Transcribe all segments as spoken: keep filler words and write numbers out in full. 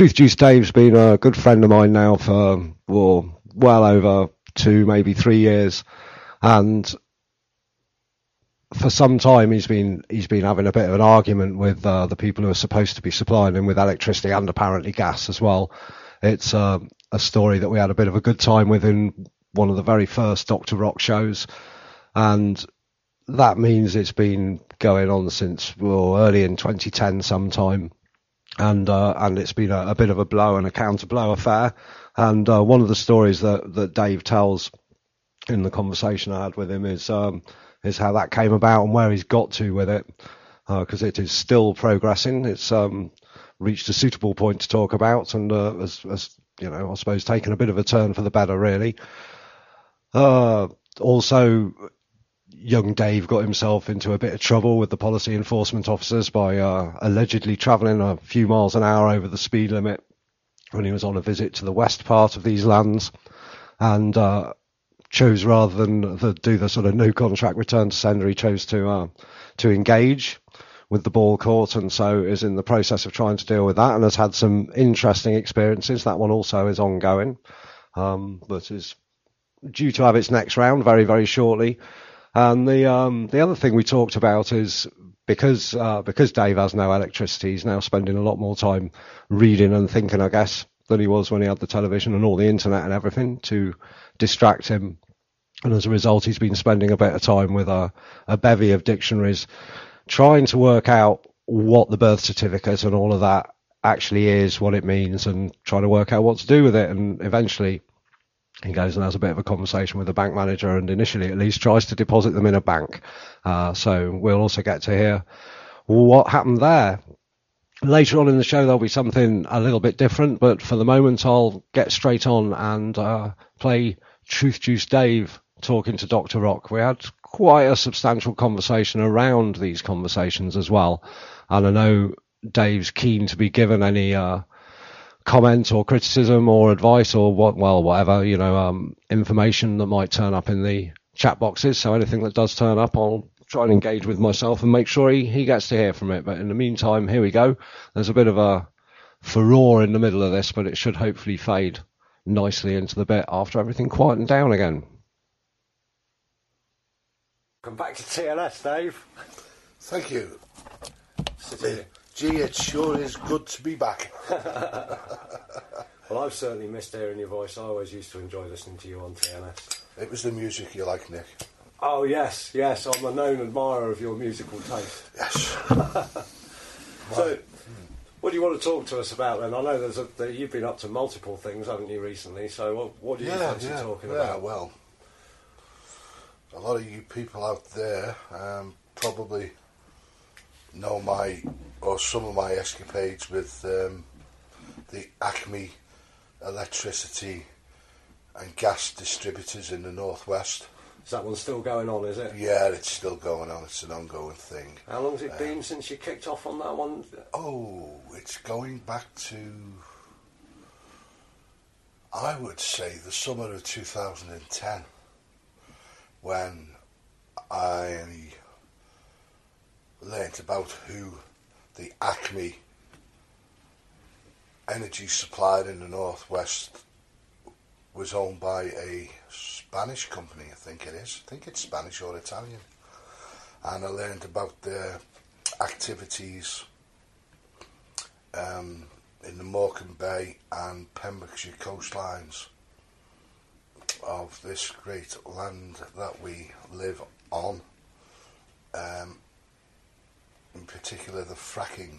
Truth Juice Dave's been a good friend of mine now for well, well over two, maybe three years, and for some time he's been he's been having a bit of an argument with uh, the people who are supposed to be supplying him with electricity and apparently gas as well. It's uh, a story that we had a bit of a good time with in one of the very first Doctor Rock shows, and that means it's been going on since well, early in twenty ten sometime, and uh, and it's been a, a bit of a blow and a counter blow affair. And uh, one of the stories that, that Dave tells in the conversation I had with him is um, is how that came about and where he's got to with it, because uh, it is still progressing. It's um, reached a suitable point to talk about, and uh, as, as you know, I suppose taken a bit of a turn for the better, really. Uh, also, young Dave got himself into a bit of trouble with the policy enforcement officers by uh, allegedly travelling a few miles an hour over the speed limit when he was on a visit to the west part of these lands, and uh, chose, rather than the, do the sort of no contract return to sender, he chose to uh, to engage with the ball court, and so is in the process of trying to deal with that, and has had some interesting experiences. That one also is ongoing, um, but is due to have its next round very, very shortly. And the um, the other thing we talked about is because uh, because Dave has no electricity, he's now spending a lot more time reading and thinking, I guess, than he was when he had the television and all the internet and everything to distract him. And as a result, he's been spending a bit of time with a, a bevy of dictionaries, trying to work out what the birth certificate and all of that actually is, what it means, and trying to work out what to do with it. And eventually he goes and has a bit of a conversation with the bank manager, and initially at least tries to deposit them in a bank. Uh, so we'll also get to hear what happened there. Later on in the show there'll be something a little bit different, but for the moment I'll get straight on and uh, play Truth Juice Dave talking to Doctor Rock. We had quite a substantial conversation around these conversations as well, and I know Dave's keen to be given any uh, comment or criticism or advice or what, well, whatever, you know, um, information that might turn up in the chat boxes. So anything that does turn up, I'll try and engage with myself and make sure he, he gets to hear from it. But in the meantime, here we go. There's a bit of a furore in the middle of this, but it should hopefully fade nicely into the bit after everything quietened down again. Welcome back to T L S, Dave. Thank you. Gee, it sure is good to be back. Well, I've certainly missed hearing your voice. I always used to enjoy listening to you on T L S. It was the music you like, Nick. Oh, yes, yes. I'm a known admirer of your musical taste. Yes. So, what do you want to talk to us about then? I know there's a, that you've been up to multiple things, haven't you, recently? So what, what do you yeah, fancy yeah, talking yeah, about? Well, a lot of you people out there um, probably know my, or some of my escapades with um, the Acme electricity and gas distributors in the northwest. Is that one still going on, is it? Yeah, it's still going on. It's an ongoing thing. How long's it um, been since you kicked off on that one? Oh, it's going back to, I would say, the summer of two thousand ten, when I learnt about who the Acme energy supplier in the northwest was owned by a Spanish company, I think it is. I think it's Spanish or Italian. And I learned about their activities um, in the Morecambe Bay and Pembrokeshire coastlines of this great land that we live on. Um, in particular, the fracking.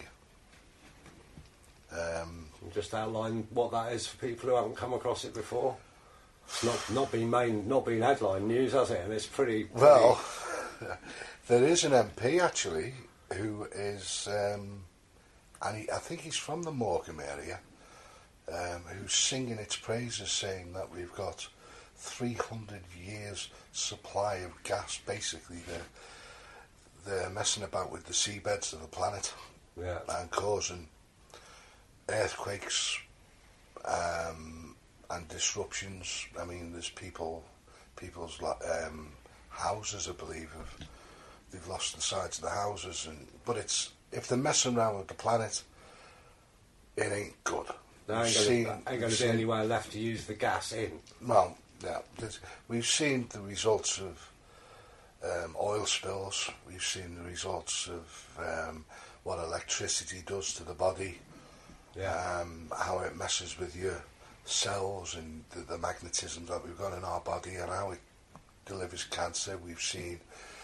Um, Just outline what that is for people who haven't come across it before. It's not not been main, not been headline news, has it? And it's pretty. pretty well, there is an M P actually who is, um, and he, I think he's from the Morecambe area, um, who's singing its praises, saying that we've got three hundred years supply of gas. Basically, they're they're messing about with the seabeds of the planet, yeah, and causing earthquakes um, and disruptions. I mean, there's people, people's um, houses, I believe, have they've lost the sides of the houses. And but it's if they're messing around with the planet, it ain't good. There ain't seen, going to be seen, anywhere left to use the gas in. Well, yeah, we've seen the results of um, oil spills. We've seen the results of um, what electricity does to the body. Yeah. Um, how it messes with your cells and the, the magnetism that we've got in our body, and how it delivers cancer. We've seen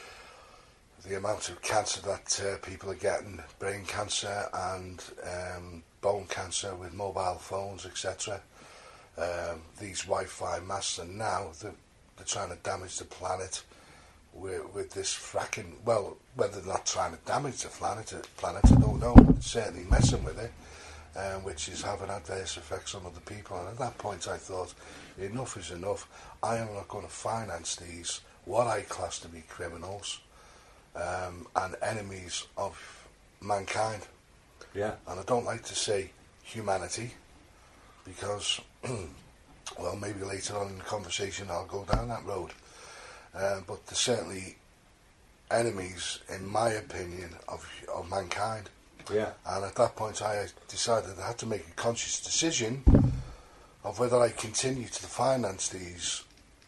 the amount of cancer that uh, people are getting, brain cancer and um, bone cancer with mobile phones, et cetera. Um, these Wi-Fi masts, and now they're, they're trying to damage the planet with, with this fracking. Well, whether they're not trying to damage the planet, planet I don't know. But certainly messing with it. Um, which is having adverse effects on other people. And at that point I thought, enough is enough. I am not going to finance these, what I class to be criminals um, and enemies of mankind. Yeah. And I don't like to say humanity, because, well, maybe later on in the conversation I'll go down that road. Uh, but they're certainly enemies, in my opinion, of, of mankind. Yeah. And at that point I decided I had to make a conscious decision of whether I continue to finance these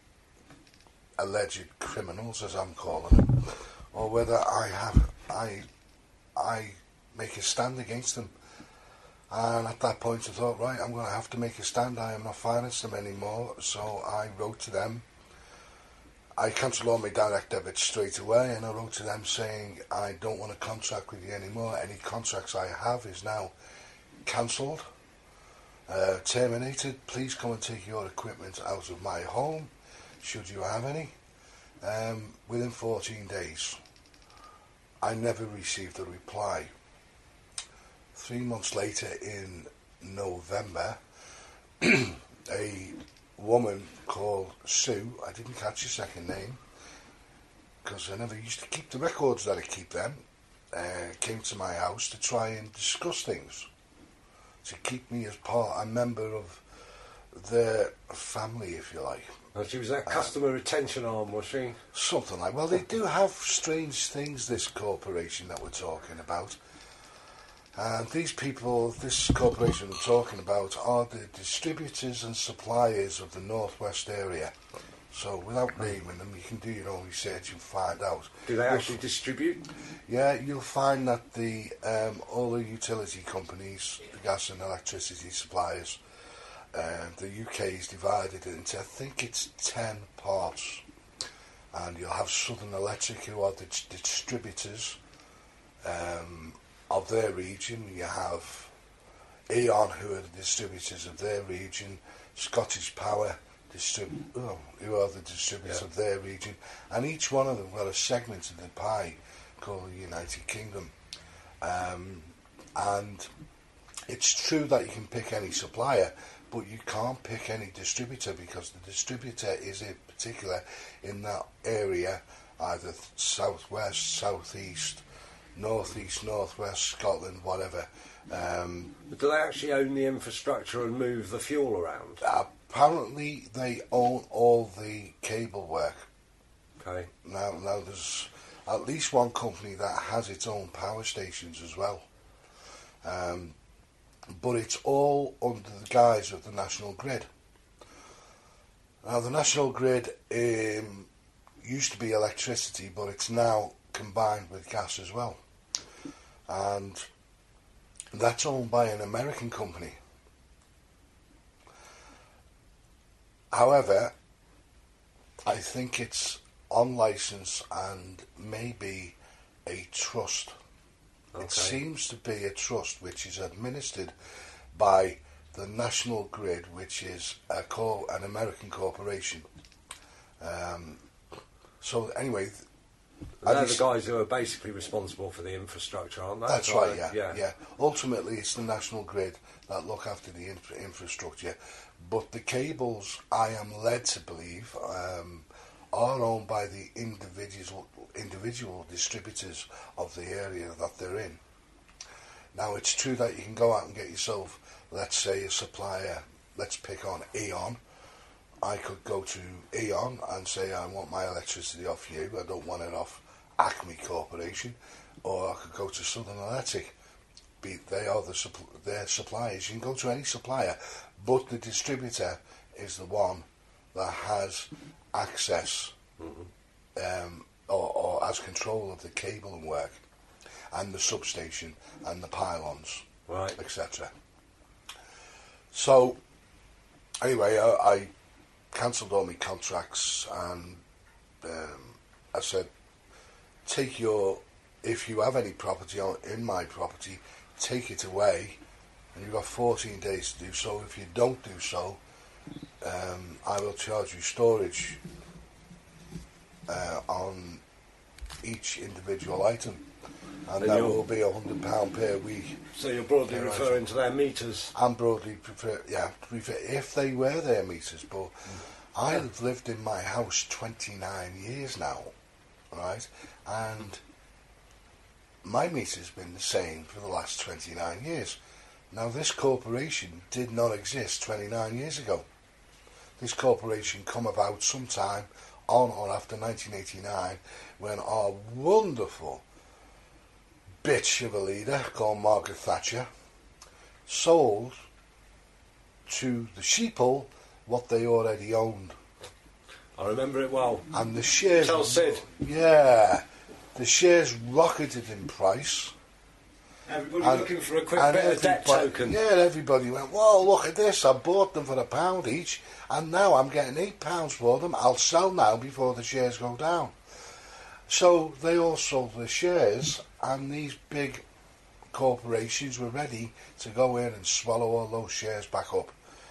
alleged criminals, as I'm calling them, or whether I have I I make a stand against them. And at that point I thought, right, I'm going to have to make a stand. I am not financing them anymore. So I wrote to them. I cancelled all my direct debits straight away, and I wrote to them saying I don't want to contract with you anymore. Any contracts I have is now cancelled, uh, terminated. Please come and take your equipment out of my home, should you have any, um, within fourteen days. I never received a reply. Three months later, in November, a woman called Sue, I didn't catch her second name because I never used to keep the records that I keep them, uh, came to my house to try and discuss things, to keep me as part, a member of their family, if you like. Well, she was that customer uh, retention arm, was she? Something like, well, they do have strange things, this corporation that we're talking about. And these people, this corporation we're talking about, are the distributors and suppliers of the Northwest area. So without naming them, you can do your own research and find out. Do they actually distribute? Yeah, you'll find that the um, all the utility companies, the gas and electricity suppliers, uh, the U K is divided into, I think it's ten parts. And you'll have Southern Electric, who are the distributors um, of their region. You have Aon, who are the distributors of their region, Scottish Power, distrib- oh, who are the distributors yeah. of their region, and each one of them got a segment of the pie called the United Kingdom. Um, and it's true that you can pick any supplier, but you can't pick any distributor, because the distributor is in particular in that area, either southwest, southeast, northeast, northwest, Scotland, whatever. Um, but do they actually own the infrastructure and move the fuel around? Apparently they own all the cable work. Okay. Now, now there's at least one company that has its own power stations as well. Um, but it's all under the guise of the National Grid. Now, the National Grid um, used to be electricity, but it's now combined with gas as well. And that's owned by an American company. However, I think it's on license and maybe a trust. Okay. It seems to be a trust which is administered by the National Grid, which is a co- an American corporation. Um, so anyway... They're the guys who are basically responsible for the infrastructure, aren't they? That's right, yeah, yeah. yeah. Ultimately, it's the National Grid that look after the infra- infrastructure. But the cables, I am led to believe, um, are owned by the individual individual distributors of the area that they're in. Now, it's true that you can go out and get yourself, let's say, a supplier. Let's pick on Aon. I could go to Aon and say, I want my electricity off you, I don't want it off Acme Corporation. Or I could go to Southern Electric. be, they are the supp- their suppliers. You can go to any supplier, but the distributor is the one that has access Mm-hmm. um, or, or has control of the cable and work, and the substation and the pylons, Right. et cetera. So, anyway, I, I cancelled all my contracts, and um, I said, take your, if you have any property on, in my property, take it away, and you've got fourteen days to do so. If you don't do so, um, I will charge you storage uh, on each individual item, and, And that you're- will be a hundred pound per week. So you're broadly Yeah, right. referring to their meters. I'm broadly prefer, yeah, prefer, if they were their meters, but I've lived in my house twenty-nine years now, right, and my meter's been the same for the last twenty-nine years. Now, this corporation did not exist twenty-nine years ago. This corporation come about sometime on or after nineteen eighty-nine, when our wonderful bitch of a leader called Margaret Thatcher sold to the sheeple what they already owned. I remember it well. And the shares... Tell Sid. Yeah. The shares rocketed in price. Everybody And- looking for a quick and bit of debt everybody- token. Yeah, everybody went, whoa, look at this. I bought them for a pound each, and now I'm getting eight pounds for them. I'll sell now before the shares go down. So they all sold their shares, and these big corporations were ready to go in and swallow all those shares back up.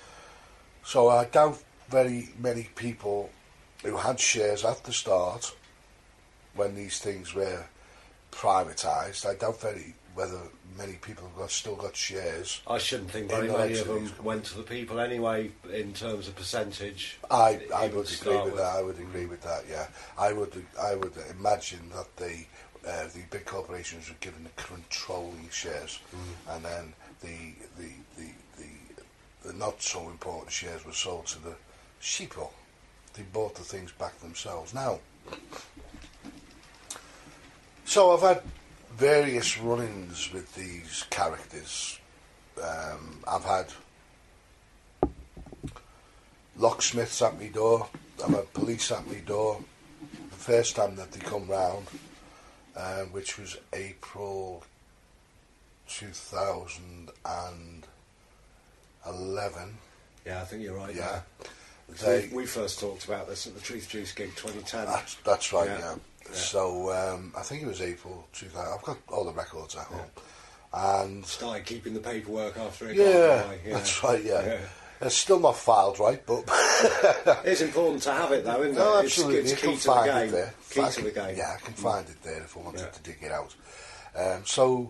So I doubt very many people who had shares at the start, when these things were privatised, I doubt very whether many people have got, still got shares. I shouldn't think In very the many of elections. them went to the people anyway, in terms of percentage. I, I Even would to agree start with with. that. I would agree with that. Yeah, I would. I would imagine that the uh, the big corporations were given the controlling shares, Mm. and then the the, the the the not so important shares were sold to the sheeple. They bought the things back themselves. Now, so I've had various run-ins with these characters. Um, I've had locksmiths at my door. I've had police at my door. The first time that they come round, uh, which was April two thousand eleven. Yeah, I think you're right. Yeah, They, they, we, we first talked about this at the Truth Juice gig twenty ten. that's, that's right. Yeah. Yeah. Yeah. So um, I think it was April two thousand. I've got all the records at home, and Started keeping the paperwork after it yeah, got away. Yeah, that's right. Yeah. Yeah. It's still not filed right, but It's important to have it though, isn't it? no, It's- absolutely. It's, you key can to the find game. it there. Key I to can- the game. Yeah, I can find it there if I wanted Yeah. to dig it out. Um, so,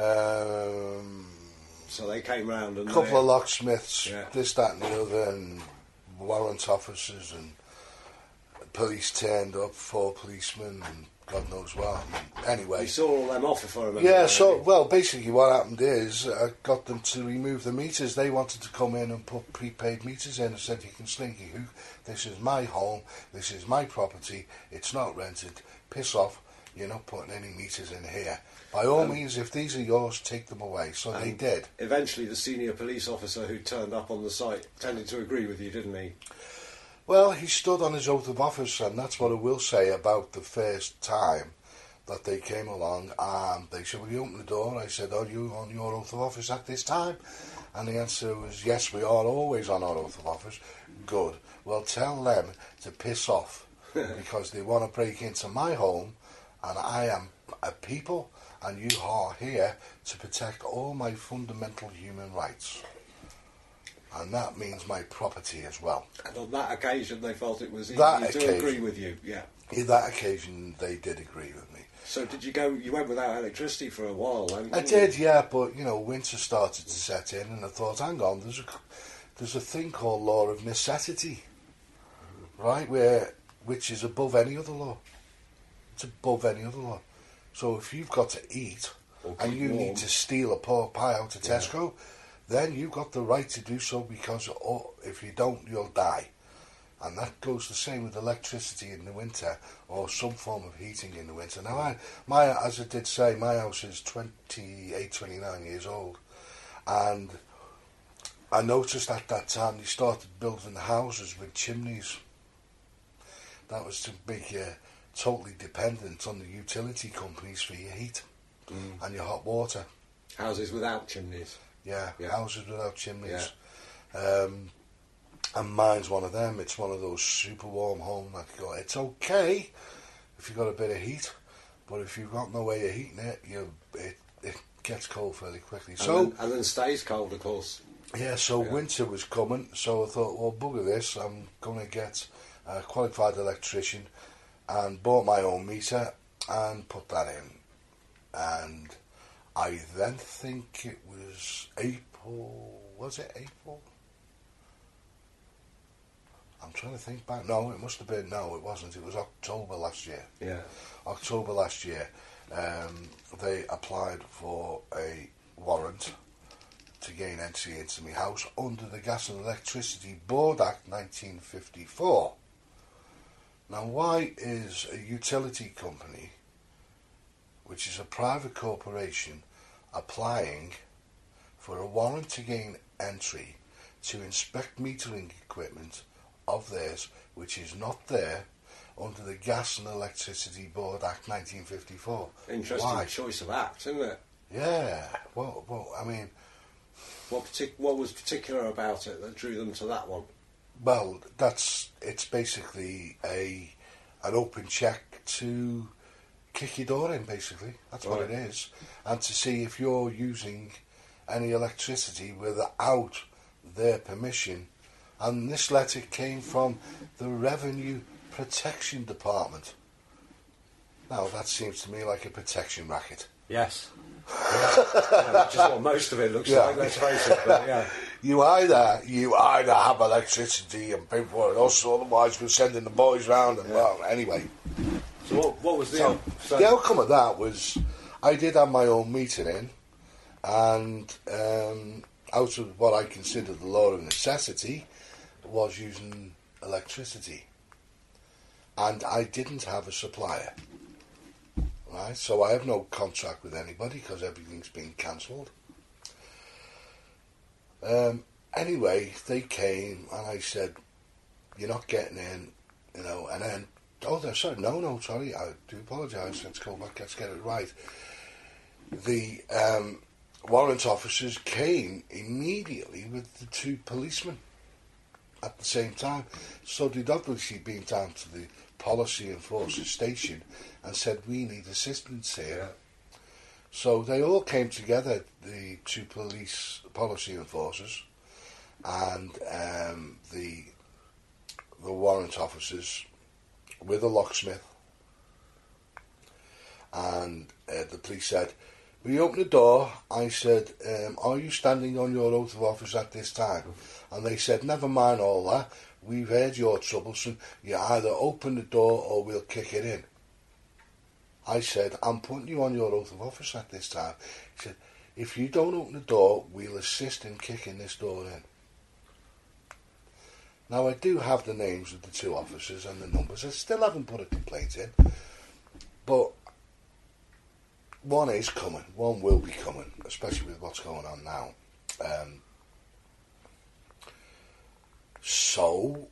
um, So they came round and a couple they, of locksmiths, Yeah. this, that, and the other, and warrant officers, and police turned up, four policemen, and God knows what. And anyway, you saw all them off, if I remember. yeah, rightly. so, well, basically what happened is I got them to remove the meters. They wanted to come in and put prepaid meters in. I said, you can slinky hook. This is my home. This is my property. It's not rented. Piss off. You're not putting any meters in here. By all Um, means, if these are yours, take them away. So they and did. Eventually, the senior police officer who turned up on the site tended to agree with you, didn't he? Well, he stood on his oath of office, and that's what I will say about the first time that they came along, and they said, will you open the door? I said, are you on your oath of office at this time? And the answer was, yes, we are always on our oath of office. Good. Well, tell them to piss off, because they want to break into my home, and I am a people, and you are here to protect all my fundamental human rights. And that means my property as well. And on that occasion, they felt it was easy That to occasion. agree with you. Yeah. In that occasion, they did agree with me. So did you go? You went without electricity for a while, then? I didn't did, you? yeah, but, you know, winter started to set in, and I thought, hang on, there's a, there's a thing called law of necessity, right, where which is above any other law. It's above any other law. So if you've got to eat, Or and keep you warm. need to steal a pork pie out of Tesco, then you've got the right to do so, because oh, if you don't, you'll die. And that goes the same with electricity in the winter, or some form of heating in the winter. Now, I, my, as I did say, my house is twenty-eight, twenty-nine years old, and I noticed at that time they started building houses with chimneys. That was to make you totally dependent on the utility companies for your heat mm. and your hot water. Houses without chimneys? Yeah, yeah. Houses without chimneys. Yeah. Um, and mine's one of them. It's one of those super warm homes that you go, it's okay if you've got a bit of heat, but if you've got no way of heating it, you it, it gets cold fairly quickly. And so then, and then stays cold, of course. Yeah, so yeah. Winter was coming, so I thought, well, bugger this, I'm going to get a qualified electrician, and bought my own meter and put that in. And I then think it was April, was it April? I'm trying to think back. No, it must have been, no, it wasn't. It was October last year. Yeah. October last year. Um, they applied for a warrant to gain entry into my house under the Gas and Electricity Board Act nineteen fifty-four. Now, why is a utility company, which is a private corporation, applying for a warrant to gain entry to inspect metering equipment of theirs, which is not there under the Gas and Electricity Board Act nineteen fifty-four? Interesting Why? Choice of act, isn't it? Yeah. Well, well, I mean, what partic- what was particular about it that drew them to that one? Well, that's it's basically a an open check to kick your door in. Basically, that's right. What it is, and to see if you're using any electricity without their permission. And this letter came from the Revenue Protection Department. Now, that seems to me like a protection racket. Yes. Yeah. Yeah, which is what most of it looks yeah. like, let's face it. But yeah. You either you either have electricity and pay for it, also otherwise we're sending the boys round. And yeah. Well, anyway. So what, what was the, so, out- so the outcome of that was I did have my own meter in, and um, out of what I consider the law of necessity, was using electricity, and I didn't have a supplier, right? So I have no contract with anybody because everything's been cancelled. Um, anyway, they came and I said, "You're not getting in," you know. And then, oh, they're sorry, no, no, sorry, I do apologise. Let's go back. Let's get it right. The um, warrant officers came immediately with the two policemen at the same time. So they'd obviously been down to the policy enforcer station and said, we need assistance here. Yeah. So they all came together, the two police policy enforcers and um, the the warrant officers with a locksmith. And uh, the police said, we opened the door. I said, um, are you standing on your oath of office at this time? And they said, never mind all that. We've heard your troublesome. You either open the door or we'll kick it in. I said, I'm putting you on your oath of office at this time. He said, if you don't open the door, we'll assist in kicking this door in. Now, I do have the names of the two officers and the numbers. I still haven't put a complaint in. But one is coming. One will be coming, especially with what's going on now. Um, so,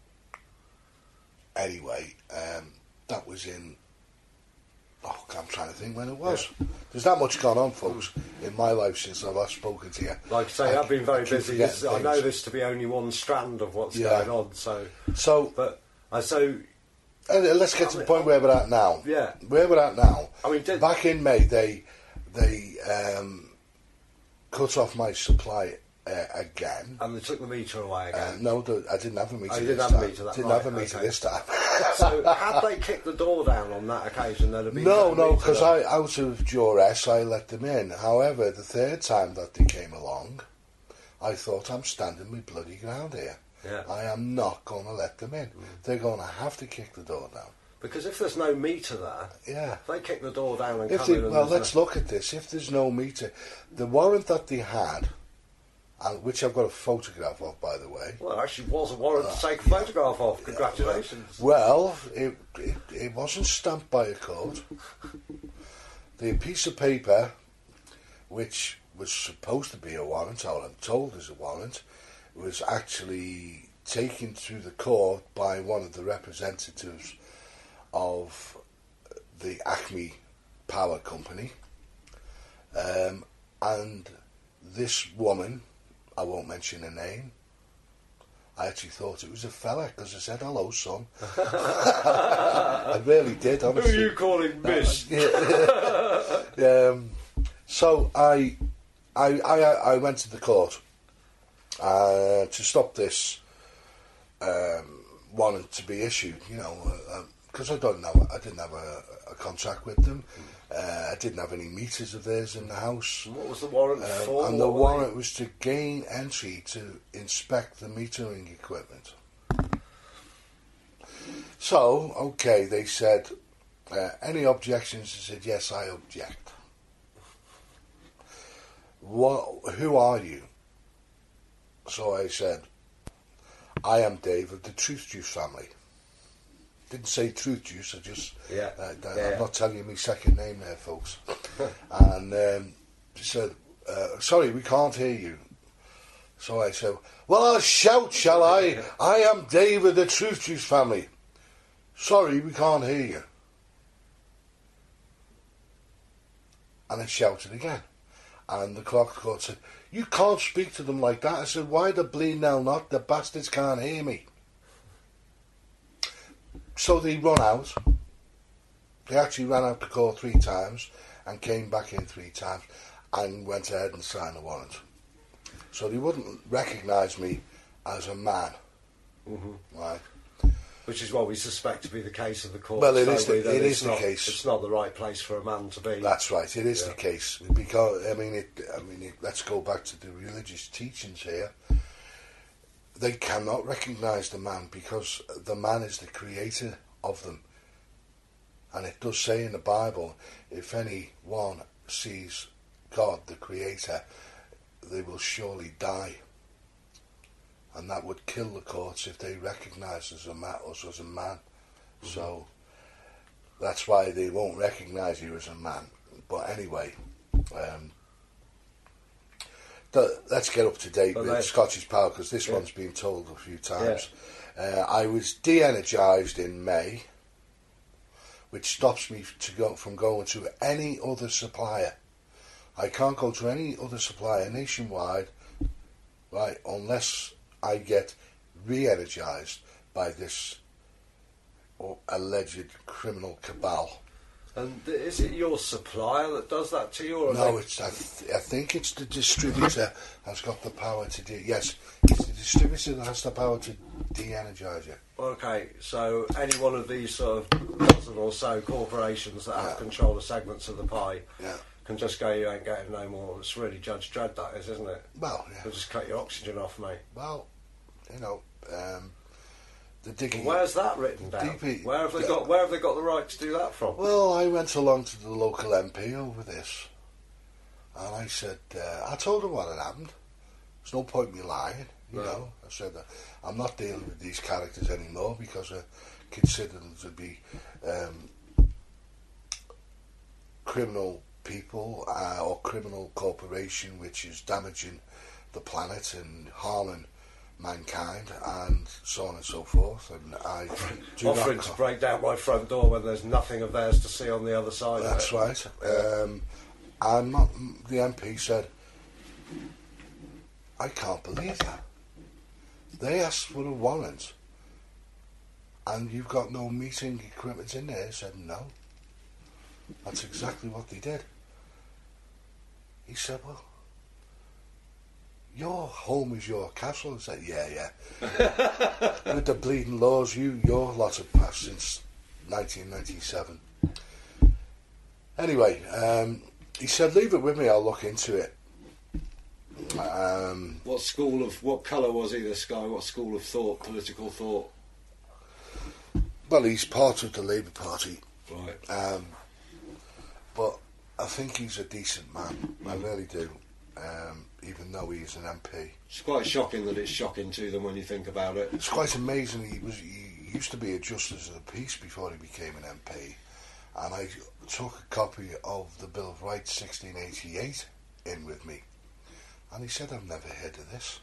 anyway, um, that was in... Oh, I'm trying to think when it was. Yeah. There's that much gone on, folks, in my life since I've last spoken to you. Like I say, I, I've been very busy. This, I know this to be only one strand of what's yeah. going on. So, so, but uh, so. Let's get I to mean, the point where we're at now. Yeah, where we're at now. I mean, did, back in May, they they um, cut off my supply uh, again, and they took the meter away again. Uh, no, the, I didn't have a meter. Oh, you this didn't time. have a meter. That didn't right, have a meter okay. this time. So, had they kicked the door down on that occasion, there'd have been no, no, because I, out of duress, I let them in. However, the third time that they came along, I thought, I'm standing my bloody ground here. Yeah. I am not going to let them in. Mm. They're going to have to kick the door down. Because if there's no meter there, yeah, if they kick the door down and if come they, in... Well, let's a... look at this. If there's no meter, the warrant that they had, and which I've got a photograph of, by the way. Well, there actually was a warrant uh, to take a yeah. photograph of. Congratulations. Yeah. Well, it, it, it wasn't stamped by a court. The piece of paper, which was supposed to be a warrant, or I'm told is a warrant, was actually taken to the court by one of the representatives of the Acme Power Company. Um, and this woman, I won't mention her name, I actually thought it was a fella because I said, hello, son. I really did, honestly. Who are you calling miss? Uh, yeah. um, so I, I, I, I went to the court uh, to stop this um, warrant to be issued, you know, because uh, I don't know, I didn't have a, a contract with them. Uh, I didn't have any meters of theirs in the house. And what was the warrant um, for? And the warrant was to gain entry to inspect the metering equipment. So, okay, they said, uh, any objections? I said, yes, I object. What, who are you? So I said, I am Dave of the Truth Juice family. Didn't say Truth Juice, I just, yeah. Uh, I'm yeah, not telling you my second name there, folks. And um, she said, uh, sorry, we can't hear you. So I said, well, I'll shout, shall I? I am Dave of the Truth Juice family. Sorry, we can't hear you. And I shouted again. And the clerk of the court said, you can't speak to them like that. I said, why the bleeding hell not? The bastards can't hear me. So they run out. They actually ran out the court three times and came back in three times and went ahead and signed the warrant. So they wouldn't recognise me as a man. Mm-hmm. Right. Which is what we suspect to be the case of the court. Well, it is the, it is the not, case. It's not the right place for a man to be. That's right. It is yeah. the case because I mean, it, I mean, it, let's go back to the religious teachings here. They cannot recognise the man because the man is the creator of them. And it does say in the Bible, if anyone sees God, the creator, they will surely die. And that would kill the courts if they recognise us, us as a man. Mm-hmm. So that's why they won't recognise you as a man. But anyway, um, the, let's get up to date but with Scottish Power because this yeah. one's been told a few times. Yeah. Uh, I was de-energised in May, which stops me to go from going to any other supplier. I can't go to any other supplier nationwide, right, unless I get re-energised by this alleged criminal cabal. And is it your supplier that does that to you? Or no, it's. I, th- I think it's the distributor has got the power to do. Yes, it's the distributor that has the power to de-energise you. Okay, so any one of these sort of dozen or so corporations that have yeah. control of segments of the pie yeah. can just go, you ain't getting no more. It's really Judge Dredd, that is, isn't it? Well, yeah. They'll just cut your oxygen off, mate. Well, you know. Um, The digging. Well, where's that written down? D P, where have they yeah. got? Where have they got the right to do that from? Well, I went along to the local M P over this, and I said, uh, I told him what had happened. There's no point in me lying, you no. know. I said that I'm not dealing with these characters anymore because I consider them to be um, criminal people uh, or criminal corporation, which is damaging the planet and harming mankind and so on and so forth. And I do offering not to break down my front door when there's nothing of theirs to see on the other side. That's of it. right. Um, and not, the M P said, I can't believe that. They asked for a warrant and you've got no meeting equipment in there. I said, no. That's exactly what they did. He said, well, your home is your castle. I said, yeah, yeah. With the bleeding laws you, your lot have passed since nineteen ninety-seven. Anyway, um, he said, leave it with me, I'll look into it. Um, what school of, what colour was he, this guy? What school of thought, political thought? Well, he's part of the Labour Party. Right. Um, but I think he's a decent man. I really do. um, even though he's an M P. It's quite shocking that it's shocking to them when you think about it. It's quite amazing. He was he used to be a Justice of the Peace before he became an M P, and I took a copy of the Bill of Rights sixteen eighty-eight in with me, and he said, "I've never heard of this."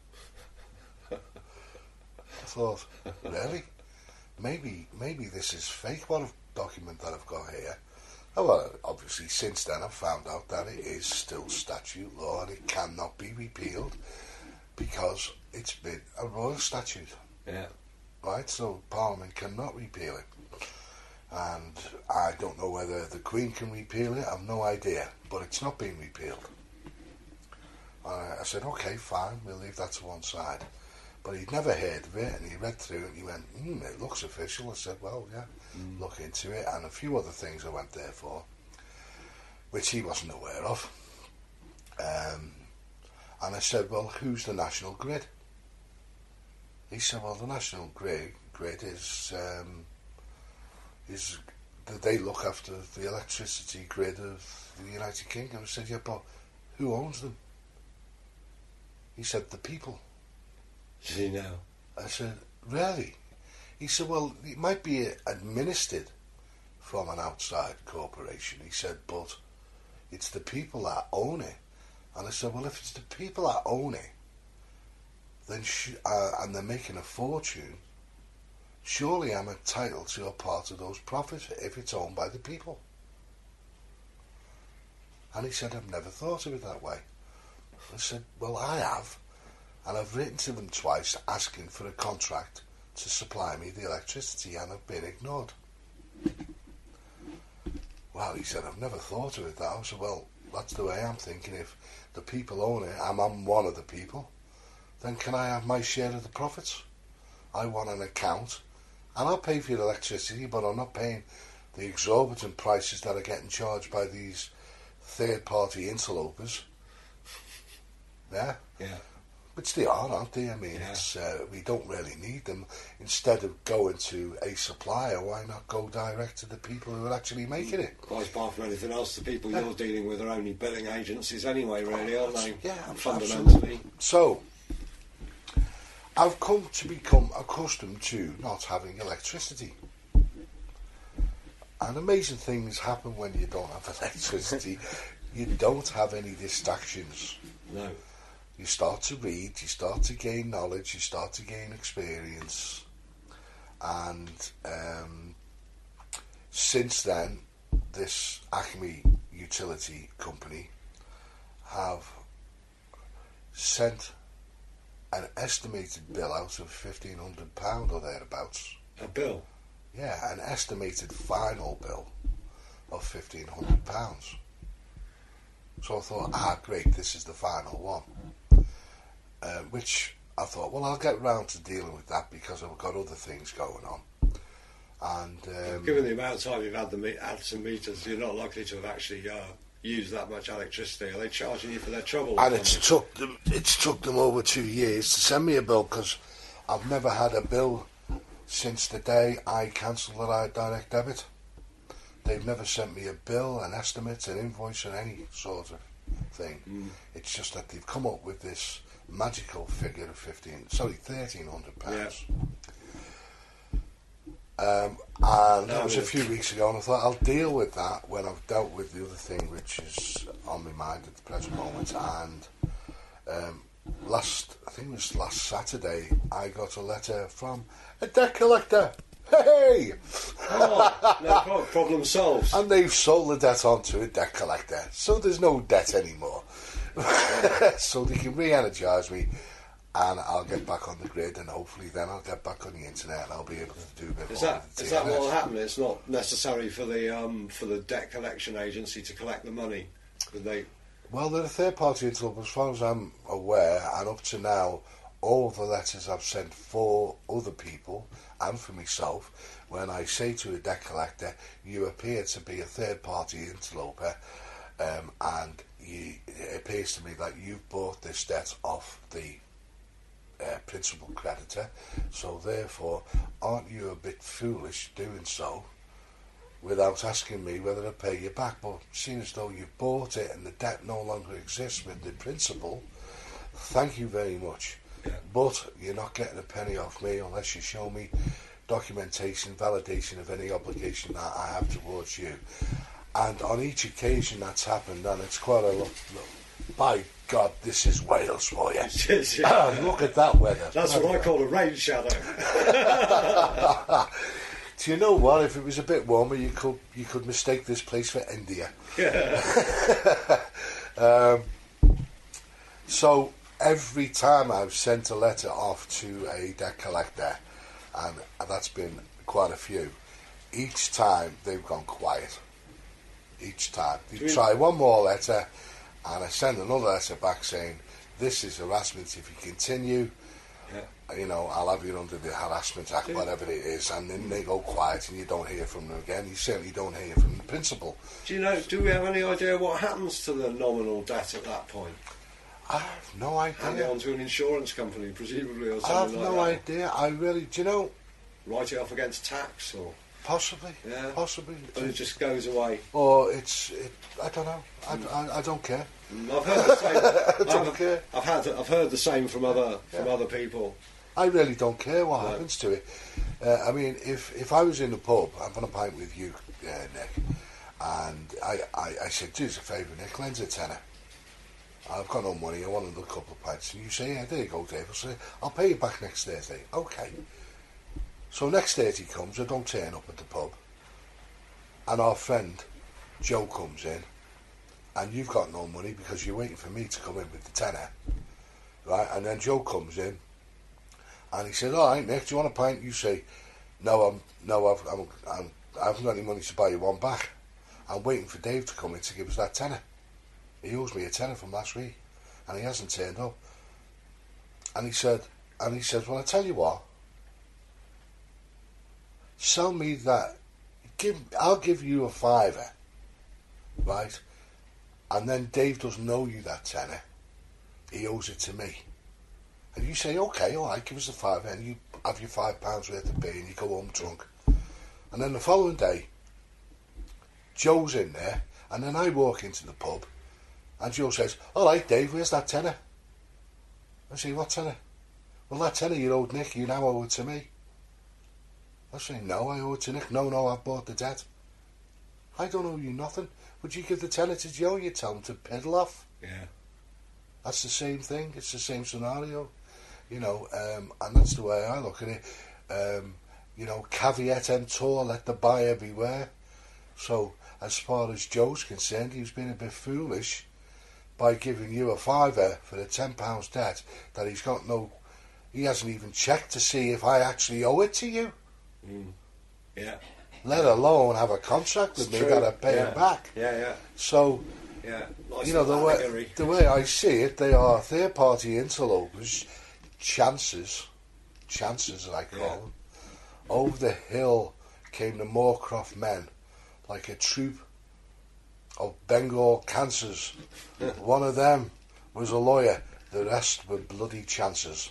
I thought, really? Maybe maybe this is fake. What a document that I've got here. Oh, well, obviously, since then I've found out that it is still statute law and it cannot be repealed because it's been a royal statute. Yeah. Right, so Parliament cannot repeal it. And I don't know whether the Queen can repeal it, I've no idea, but it's not being repealed. And I said, okay, fine, we'll leave that to one side. But he'd never heard of it, and he read through it, and he went, hmm, it looks official. I said, well, yeah, mm. look into it, and a few other things I went there for, which he wasn't aware of. Um, and I said, well, who's the National Grid? He said, well, the National Grid, grid is, um, is they look after the electricity grid of the United Kingdom. I said, yeah, but who owns them? He said, the people. Does he know? I said, really? He said, well, it might be administered from an outside corporation. He said, but it's the people that own it. And I said, well, if it's the people that own it, then sh- uh, and they're making a fortune, surely I'm entitled to a part of those profits if it's owned by the people. And he said, I've never thought of it that way. I said, well, I have. And I've written to them twice asking for a contract to supply me the electricity, and I've been ignored. Well, he said, I've never thought of it that. I said, well, that's the way I'm thinking. If the people own it, I'm, I'm one of the people, then can I have my share of the profits? I want an account, and I'll pay for your electricity, but I'm not paying the exorbitant prices that are getting charged by these third-party interlopers. Yeah? Yeah. Which they are, aren't they? I mean, yeah. it's, uh, we don't really need them. Instead of going to a supplier, why not go direct to the people who are actually making it? Quite apart from anything else, the people yeah. you're dealing with are only billing agencies anyway, really, aren't they? Yeah, fundamentally. Absolutely. So, I've come to become accustomed to not having electricity. And amazing things happen when you don't have electricity. You don't have any distractions. No. You start to read, you start to gain knowledge, you start to gain experience. And um, since then, this Acme utility company have sent an estimated bill out of fifteen hundred pounds or thereabouts. A bill? Yeah, an estimated final bill of fifteen hundred pounds. So I thought, ah, great, this is the final one. Uh, which I thought, well, I'll get round to dealing with that because I've got other things going on. And um, given the amount of time you've had the me- had some meters, you're not likely to have actually uh, used that much electricity. Are they charging you for their trouble? And it's took them, it's took them over two years to send me a bill because I've never had a bill since the day I cancelled the direct debit. They've never sent me a bill, an estimate, an invoice, or any sort of thing. Mm. It's just that they've come up with this magical figure of fifteen, sorry, thirteen hundred pounds. Yeah. Um, and that was a few weeks ago, and I thought I'll deal with that when I've dealt with the other thing, which is on my mind at the present moment. And um, last, I think it was last Saturday, I got a letter from a debt collector. Hey! Oh, no problem solved. And they've sold the debt onto a debt collector, so there's no debt anymore. So they can re-energise me, and I'll get back on the grid, and hopefully then I'll get back on the internet, and I'll be able to do a bit is more. That, is that what will happen? It's not necessary for the um, for the debt collection agency to collect the money. They? Well, they're a third-party interloper, as far as I'm aware, and up to now, all the letters I've sent for other people and for myself, when I say to a debt collector, you appear to be a third-party interloper, um, and you, it appears to me that you've bought this debt off the uh, principal creditor, so therefore, aren't you a bit foolish doing so? without asking me whether I pay you back. But seeing as though you've bought it and the debt no longer exists with the principal, thank you very much. Yeah. But you're not getting a penny off me unless you show me documentation, validation of any obligation that I have towards you. And on each occasion that's happened, and it's quite a look, look by God, this is Wales for you. Yes, yeah. Look at that weather. That's what I call a rain shadow. Do you know what? If it was a bit warmer, you could you could mistake this place for India. Yeah. um, so every time I've sent a letter off to a debt collector, and that's been quite a few, each time they've gone quiet. Each time. You try one more letter, and I send another letter back saying, this is harassment. If you continue, yeah. you know, I'll have you under the Harassment Act, Do whatever it is, and then they go quiet and you don't hear from them again. You certainly don't hear from the principal. Do you know, do we have any idea what happens to the nominal debt at that point? I have no idea. Hand it on to an insurance company, presumably, or something I have like no that. idea. I really, do you know? Write it off against tax, or... Possibly, yeah. possibly. But it just goes away. Or it's, it, I don't know. I, I, I don't care. I've heard the same. I don't I've, care. I've had, I've heard the same from other, from Yeah. other people. I really don't care what No. happens to it. Uh, I mean, if if I was in the pub, having a pint with you, uh, Nick, and I, I, I said, do us a favour, Nick, lend a tenner. I've got no money, I want another couple of pints. And you say, yeah, there you go, Dave. I say, I'll pay you back next Thursday. Okay. So next Thursday comes, I don't turn up at the pub, and our friend Joe comes in, and you've got no money because you're waiting for me to come in with the tenner, right? And then Joe comes in, and he says, all right, Nick, do you want a pint? You say, no, I'm, no, I've, I'm, I'm, I haven't got any money to buy you one back. I'm waiting for Dave to come in to give us that tenner. He owes me a tenner from last week, and he hasn't turned up. And he said, and he says, well, I tell you what, sell me that, give, I'll give you a fiver, right? And then Dave doesn't owe you that tenner. He owes it to me. And you say, okay, all right, give us the fiver, and you have your five pounds worth of beer, and you go home drunk. And then the following day, Joe's in there, and then I walk into the pub, and Joe says, all right, Dave, where's that tenner? I say, what tenner? Well, that tenner you owed Nick, you now owe it to me. I say, no, I owe it to Nick. No, no, I've bought the debt. I don't owe you nothing. Would you give the tenner to Joe? You tell him to pedal off. Yeah. That's the same thing. It's the same scenario. You know, um, and that's the way I look at it. Um, you know, caveat emptor, let the buyer beware. So, as far as Joe's concerned, he's been a bit foolish by giving you a fiver for the ten pounds debt that he's got no... He hasn't even checked to see if I actually owe it to you. Mm. Yeah. Let alone have a contract with It's me true. that I pay yeah. him back. Yeah, yeah. So, Yeah. Nice you know, the little way, allegory. the way I see it, they are third-party interlopers, chances, chances as I call Yeah. them. Over the hill came the Moorcroft men, like a troop of Bengal cancers. One of them was a lawyer, the rest were bloody chances.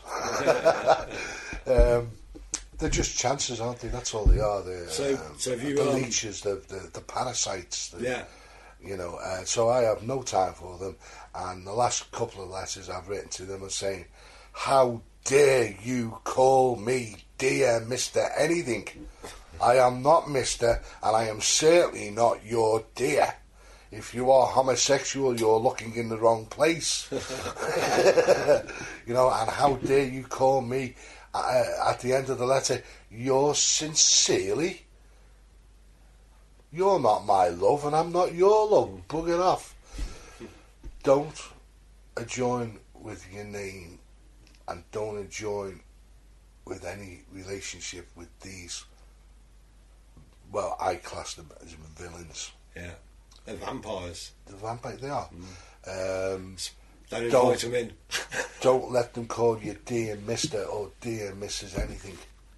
um, they're just chances, aren't they? That's all they are. They're, So- um, so have you, the um, leeches, the, the, the parasites. The, Yeah. You know, uh, so I have no time for them. And the last couple of letters I've written to them are saying, how dare you call me dear Mister Anything? I am not Mister, and I am certainly not your dear. If you are homosexual, you're looking in the wrong place. You know, and how dare you call me, uh, at the end of the letter, yours sincerely? You're not my love, and I'm not your love. Bugger off. Don't adjoin with your name, and don't adjoin with any relationship with these, well, I class them as villains. Yeah. They're vampires. The vampire, they are. Mm. Um, Don't invite Don't. them in. don't let them call you dear Mister or dear Missus anything.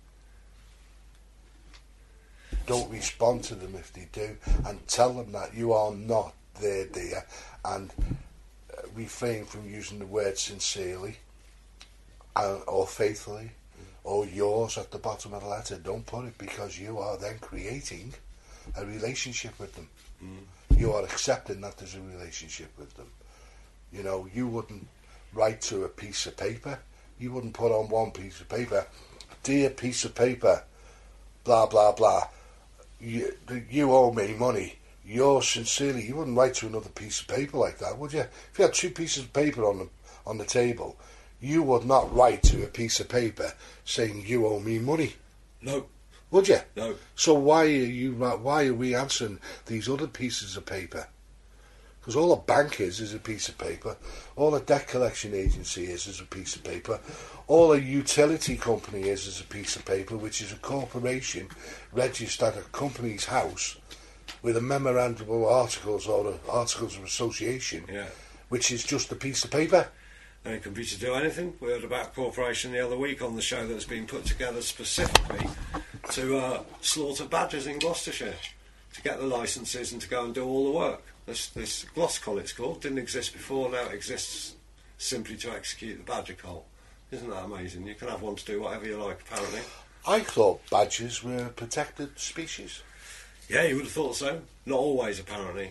Don't respond to them if they do, and tell them that you are not their dear, and uh, refrain from using the word sincerely uh, or faithfully or yours at the bottom of the letter. Don't put it, because you are then creating a relationship with them. Mm. You are accepting that there's a relationship with them. You know, you wouldn't write to a piece of paper. You wouldn't put on one piece of paper, dear piece of paper, blah, blah, blah, you, you owe me money. Yours sincerely. You wouldn't write to another piece of paper like that, would you? If you had two pieces of paper on the, on the table, you would not write to a piece of paper saying you owe me money. No. Would you? No. So why are you? Why are we answering these other pieces of paper? Because all a bank is is a piece of paper. All a debt collection agency is is a piece of paper. All a utility company is is a piece of paper, which is a corporation registered at a company's house with a memorandum of articles or a, articles of association, yeah. which is just a piece of paper. And it can be to do anything. We heard about a corporation the other week on the show that's been put together specifically to uh, slaughter badgers in Gloucestershire, to get the licences and to go and do all the work. This, this Glosscol, it's called, didn't exist before, now it exists simply to execute the badger cull. Isn't that amazing? You can have one to do whatever you like, apparently. I thought badgers were a protected species. Yeah, you would have thought so. Not always, apparently.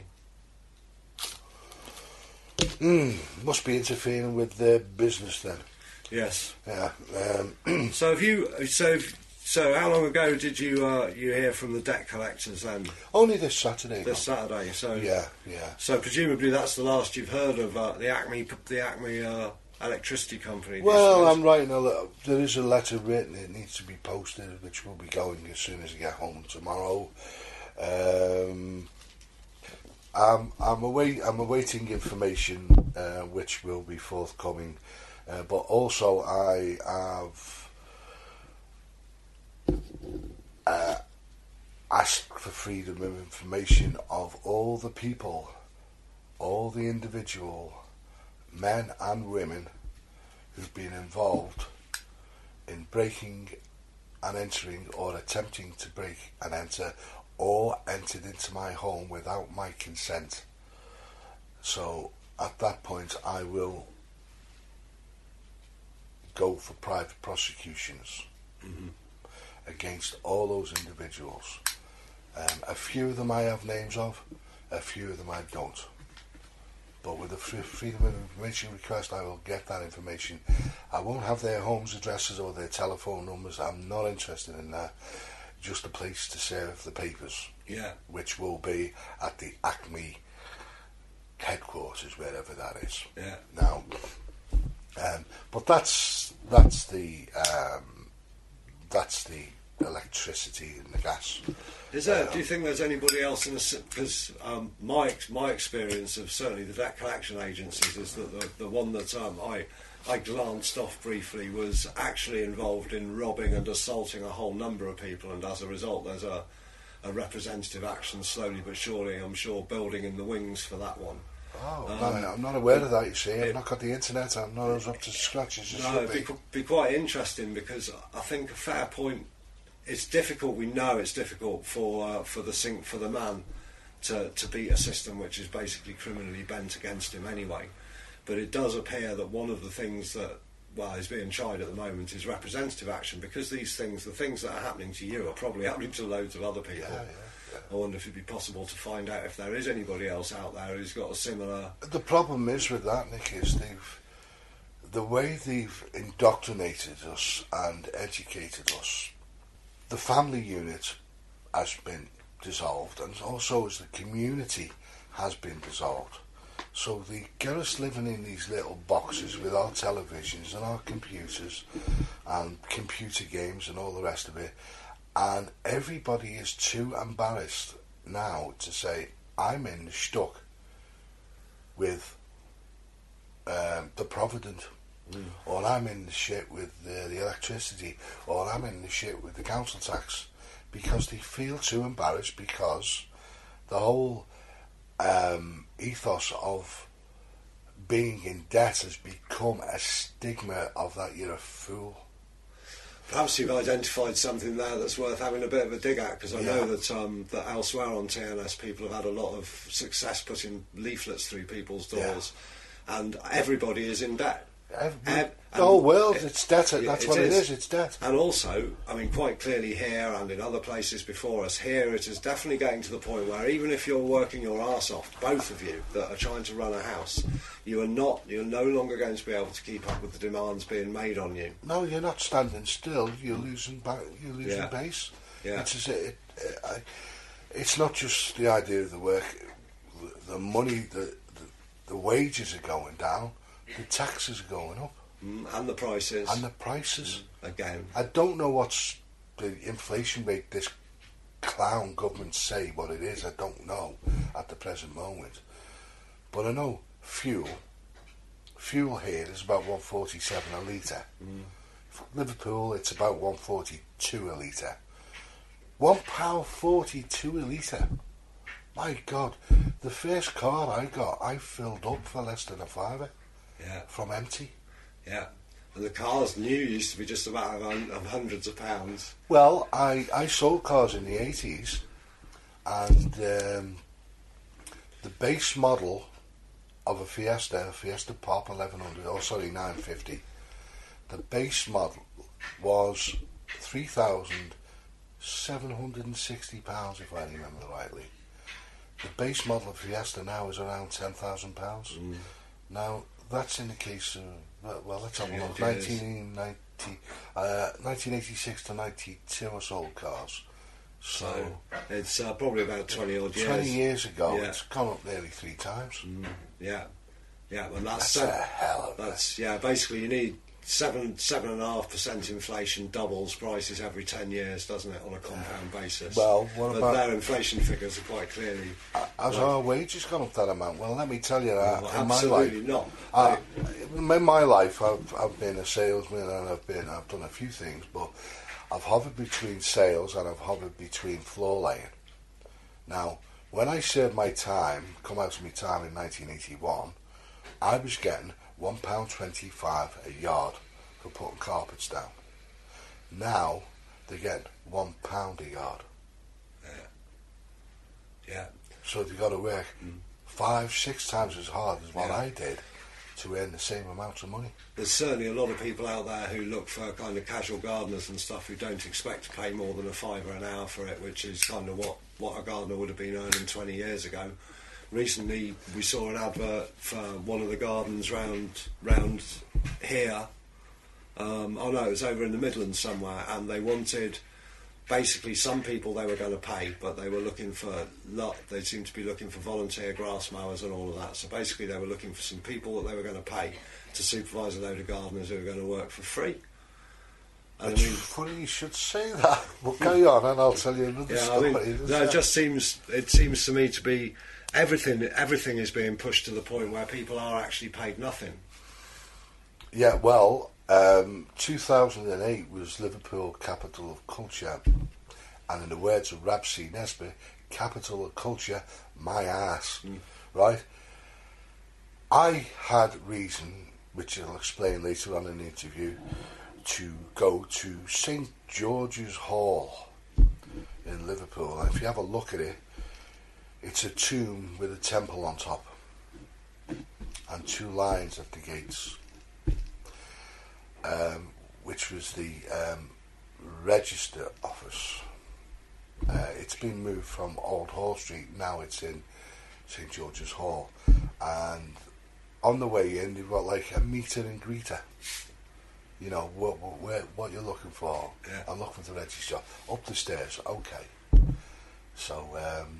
Mm, must be interfering with their business then. Yes. Yeah. Um, so have you? So so how long ago did you uh, you hear from the debt collectors then? Only this Saturday. This no? Saturday. So yeah, yeah. So presumably that's the last you've heard of uh, the Acme the Acme uh, electricity company. Well, I'm writing a letter. There is a letter written. It needs to be posted, which will be going as soon as I get home tomorrow. Um, I'm I'm await I'm awaiting information uh, which will be forthcoming, uh, but also I have uh, asked for freedom of information of all the people, all the individual men and women who've been involved in breaking and entering or attempting to break and enter or entered into my home without my consent. So at that point I will go for private prosecutions mm-hmm. against all those individuals. Um, a few of them I have names of, a few of them I don't. But with the Freedom of Information request, I will get that information. I won't have their homes addresses or their telephone numbers. I'm not interested in that. Just a place to serve the papers. Yeah. Which will be at the Acme headquarters, wherever that is. Yeah. Now, um, but that's that's the um, that's the electricity and the gas. Is there? Um, do you think there's anybody else in the? Because um, my my experience of certainly the debt collection agencies is that the the one that um, I. I glanced off briefly was actually involved in robbing and assaulting a whole number of people, and as a result there's a, a representative action slowly but surely, I'm sure, building in the wings for that one. Oh, um, no, I'm not aware of that, you see. I've it, not got the internet, I'm not as up to scratch as it no, should be. it'd be, be quite interesting, because I think a fair point, it's difficult, we know it's difficult for uh, for the sink, for the man to, to beat a system which is basically criminally bent against him anyway. But it does appear that one of the things that, well, is being tried at the moment is representative action, because these things, the things that are happening to you are probably happening to loads of other people. Yeah, yeah, yeah. I wonder if it'd be possible to find out if there is anybody else out there who's got a similar... The problem is with that, Nick, is they've, the way they've indoctrinated us and educated us, the family unit has been dissolved, and also as the community has been dissolved. So they get us living in these little boxes with our televisions and our computers and computer games and all the rest of it, and everybody is too embarrassed now to say, I'm in the stuck with um, the Provident, mm. or I'm in the shit with the, the electricity, or I'm in the shit with the council tax, because they feel too embarrassed, because the whole um, ethos of being in debt has become a stigma of that you're a fool. Perhaps you've identified something there that's worth having a bit of a dig at, because I yeah. know that um, that elsewhere on T N S people have had a lot of success putting leaflets through people's doors, yeah. and everybody is in debt. Every, And- the whole and world, it- it's debt. yeah, That's it what it is. is. It's debt. And also, I mean, quite clearly here and in other places before us, here it is definitely getting to the point where even if you're working your arse off, both of you that are trying to run a house, you are not, you're no longer going to be able to keep up with the demands being made on you. No, you're not standing still. You're losing back. You're losing Yeah. base. Yeah. It's as it, it, I, it's not just the idea of the work. The, the money, the, the the wages are going down. The taxes are going up, Mm, and the prices. and the prices. Again. I don't know what's the inflation rate this clown government say what it is. I don't know at the present moment, but I know fuel. Fuel here is about one forty seven a litre. Mm. For Liverpool, it's about one forty two a litre. One pound forty two a litre. My God, the first car I got, I filled up for less than a fiver Yeah. from empty. Yeah. And the cars new used to be just about of hun- of hundreds of pounds. Well, I, I sold cars in the eighties, and um, the base model of a Fiesta, a Fiesta Pop eleven hundred, oh sorry, nine fifty, the base model was three thousand seven hundred sixty pounds, if I remember rightly. The base model of Fiesta now is around ten thousand pounds. Mm. Now, that's in the case of, well, well let's have a look, Years. nineteen ninety, uh, nineteen eighty-six to ninety-two I sold cars. So, So it's uh, probably about twenty odd years. twenty years ago, Yeah. it's gone up nearly three times. Mm, yeah. Yeah, and that's, That's seven, a hell of a... that's yeah, basically you need seven seven and a half percent inflation doubles prices every ten years, doesn't it, on a compound basis? Well, what but about- their inflation figures are quite clearly Has Right. our wages gone up that amount? Well, let me tell you that. well, in my life, absolutely not. Uh, in my life, I've, I've been a salesman and I've been I've done a few things, but I've hovered between sales and I've hovered between floor laying. Now, when I served my time, come out of my time in nineteen eighty-one, I was getting one pound twenty-five a yard for putting carpets down. Now they're getting one pound a yard. Yeah. So they've got to work five, six times as hard as what Yeah. I did to earn the same amount of money. There's certainly a lot of people out there who look for kind of casual gardeners and stuff who don't expect to pay more than a fiver an hour for it, which is kind of what, what a gardener would have been earning twenty years ago. Recently, we saw an advert for one of the gardens round round here. Um, oh no, it was over in the Midlands somewhere, and they wanted basically some people they were going to pay, but they were looking for lot. They seemed to be looking for volunteer grass mowers and all of that. So basically, they were looking for some people that they were going to pay to supervise a load of gardeners who were going to work for free. And It's I mean, funny you should say that. Well, carry on and I'll tell you another yeah, I story. mean, There's no, that. it just seems it seems to me to be everything. Everything is being pushed to the point where people are actually paid nothing. Yeah, well, um, two thousand eight was Liverpool Capital of Culture, and in the words of Rabsy Nesbitt, capital of culture, my ass. Mm. Right? I had reason, which I'll explain later on in the interview, to go to Saint George's Hall in Liverpool. And if you have a look at it, it's a tomb with a temple on top and two lions at the gates, um, which was the um, register office. Uh, it's been moved from Old Hall Street, now it's in Saint George's Hall, and on the way in they've got like a meter and greeter. You know, what, what, where, what you're looking for. Yeah. I'm looking for the register. Up the stairs, okay. So, um,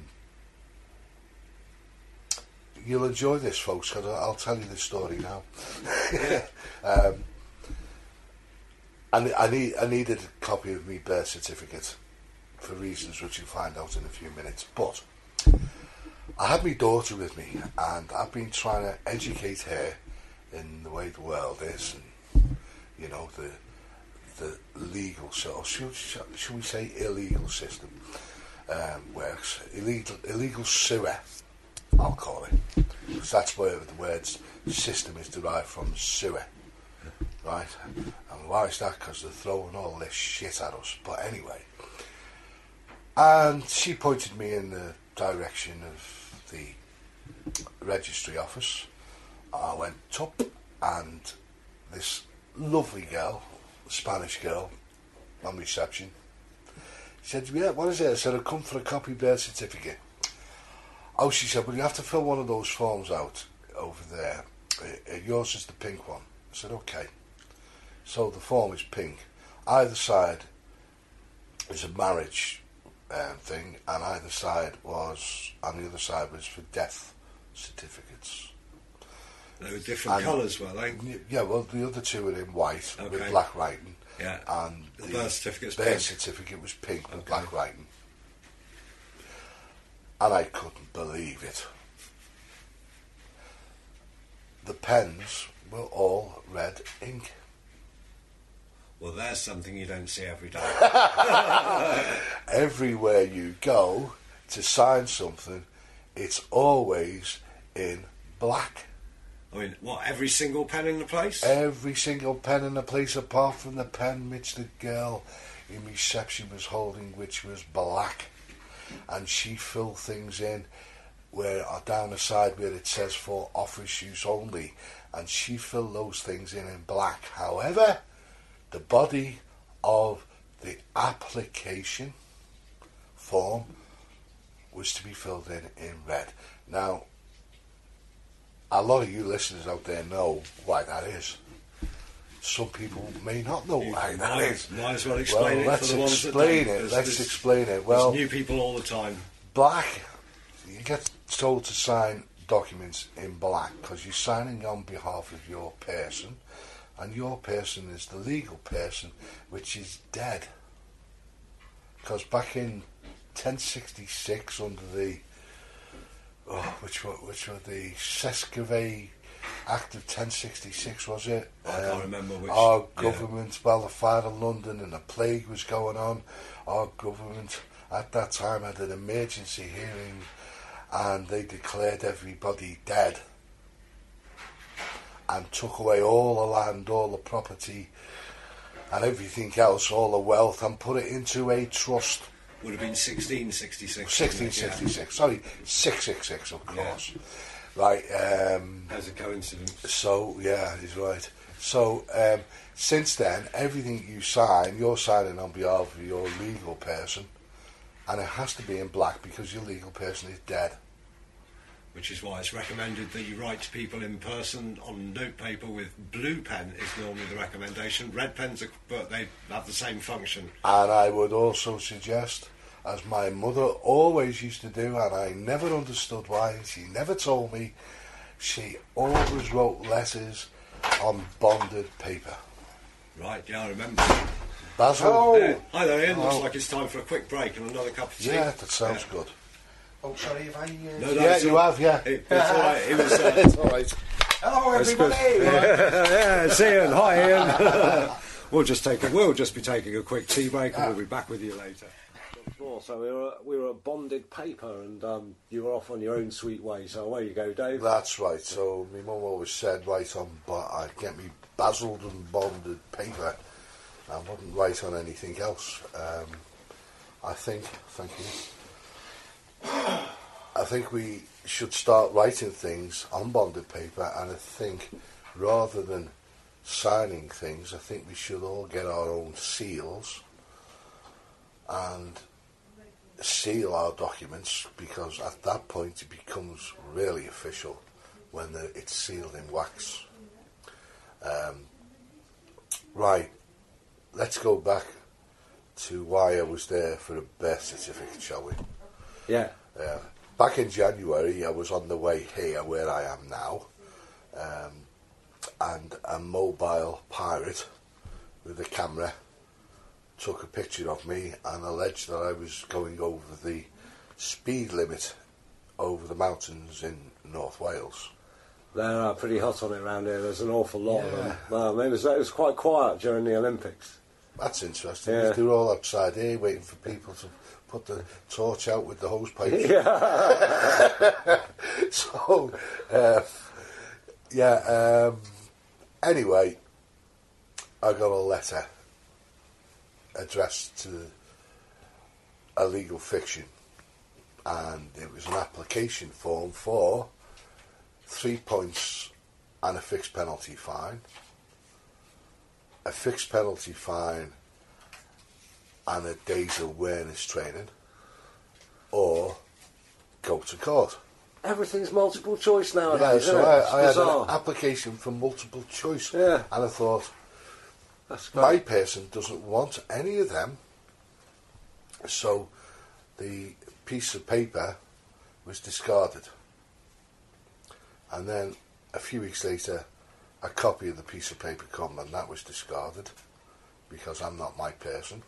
you'll enjoy this, folks, because I'll tell you the story now. um, I, I, need, I needed a copy of my birth certificate for reasons which you'll find out in a few minutes. But I had my daughter with me, and I've been trying to educate her in the way the world is, and you know, the the legal, or should, should we say illegal system um, works. Illegal, illegal sewer, I'll call it, because that's where the words system is derived from, sewer, right? And why is that? Because they're throwing all this shit at us. But anyway, and she pointed me in the direction of the registry office. I went up, and this lovely girl, Spanish girl, on reception. She said, yeah, what is it? I said, I've come for a copy birth certificate. Oh, she said, well, you have to fill one of those forms out over there. Uh, yours is the pink one. I said, okay. So the form is pink. Either side is a marriage uh, thing, and either side was, and the other side was for death certificates. They were different colours, were they? Yeah, well, the other two were in white okay. with black writing. Yeah. And the, the birth certificate's birth pink. certificate was pink with okay. black writing. And I couldn't believe it. The pens were all red ink. Well, there's something you don't see every day. Everywhere you go to sign something, it's always in black. I mean, what, every single pen in the place? Every single pen in the place, apart from the pen which the girl in reception was holding, which was black. And she filled things in where uh, down the side where it says for office use only, and she filled those things in in black. However, the body of the application form was to be filled in in red. Now, a lot of you listeners out there know why that is. Some people may not know you why that might, is. Might as well explain well, it let's for the ones that explain don't. it. There's, Let's there's, explain it. Well, there's new people all the time. Black. You get told to sign documents in black because you're signing on behalf of your person, and your person is the legal person, which is dead. Because back in ten sixty-six, under the oh, which were which were the Sesquivet Act of ten sixty-six, was it? I um, can't remember which. Our yeah. government, well, the fire of London and the plague was going on. Our government at that time had an emergency hearing, and they declared everybody dead and took away all the land, all the property and everything else, all the wealth, and put it into a trust. Would have been sixteen sixty-six. sixteen sixty-six, yeah. Sorry, six six six, of course. Yeah. Right. Um, As a coincidence. So, yeah, he's right. So, um, since then, everything you sign, you're signing on behalf of your legal person, and it has to be in black because your legal person is dead. Which is why it's recommended that you write to people in person on notepaper with blue pen is normally the recommendation. Red pens, are, but they have the same function. And I would also suggest, as my mother always used to do, and I never understood why, she never told me, she always wrote letters on bonded paper. Right, yeah, I remember. Basil. Oh. Uh, hi there, Ian. Oh. Looks like it's time for a quick break and another cup of tea. Yeah, that sounds Yeah. good. Oh, sorry, if I... Uh... No, no, Yeah, it's you all- have, yeah. It, it's all right. It was. Uh, It's all right. Hello, That's everybody! yeah, it's Ian. Hi, Ian. we'll just take a, We'll just be taking a quick tea break, and we'll be back with you later. So we were we were at bonded paper, and um, you were off on your own sweet way. So away you go, Dave. That's right. So my mum always said, write on, but I'd get me basiled and bonded paper. I wouldn't write on anything else. Um, I think, thank you. I think we should start writing things on bonded paper, and I think rather than signing things, I think we should all get our own seals and seal our documents, because at that point it becomes really official when the, it's sealed in wax. Um, right, let's go back to why I was there for a birth certificate, shall we? Yeah. Uh, back in January, I was on the way here, where I am now, um, and a mobile pirate with a camera took a picture of me and alleged that I was going over the speed limit over the mountains in North Wales. They're pretty hot on it around here. There's an awful lot of Yeah. them. Um, it, was, it was quite quiet during the Olympics. That's interesting. Yeah. They were all outside here waiting for people to put the torch out with the hose pipe. Yeah. So, uh, yeah, um, anyway, I got a letter addressed to a legal fiction, and it was an application form for three points and a fixed penalty fine a fixed penalty fine and a day's awareness training, or go to court. Everything's multiple choice nowadays, Yeah, isn't so it? I, It's I had bizarre. an application for multiple choice, Yeah. and I thought, That's great. my person doesn't want any of them, so the piece of paper was discarded. And then a few weeks later, a copy of the piece of paper come, and that was discarded because I'm not my person.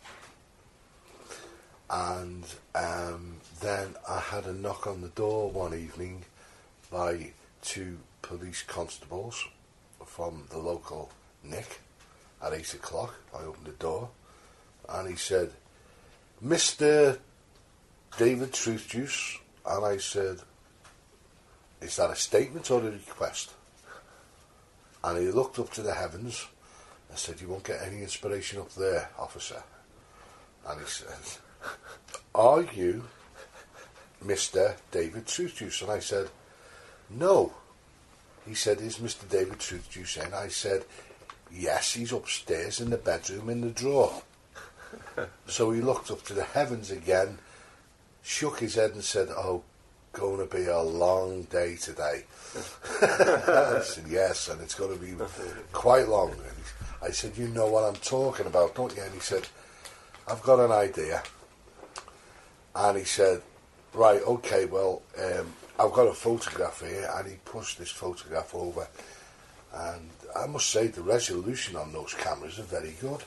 And um, then I had a knock on the door one evening by two police constables from the local Nick at eight o'clock. I opened the door, and he said, "Mister David Truthjuice," and I said, "Is that a statement or a request?" And he looked up to the heavens and said, "You won't get any inspiration up there, officer." And he said, "Are you Mister David Truthjuice?" And I said, "No." He said, "Is Mister David Truthjuice in?" I said, "Yes, he's upstairs in the bedroom in the drawer." So he looked up to the heavens again, shook his head and said, "Oh, going to be a long day today." I said, "Yes, and it's going to be quite long." And I said, "You know what I'm talking about, don't you?" And he said, "I've got an idea." And he said, "Right, okay, well, um, I've got a photograph here," and he pushed this photograph over, and I must say the resolution on those cameras are very good.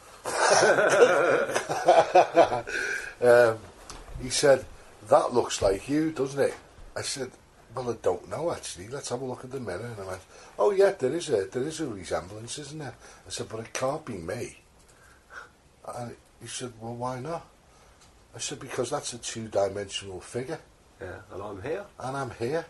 um, he said, "That looks like you, doesn't it?" I said, "Well, I don't know actually. Let's have a look at the mirror." And I went, "Oh yeah, there is a there is a resemblance, isn't there?" I said, "But it can't be me." And he said, "Well, why not?" I said, "Because that's a two-dimensional figure, Yeah, and I'm here. and I'm here."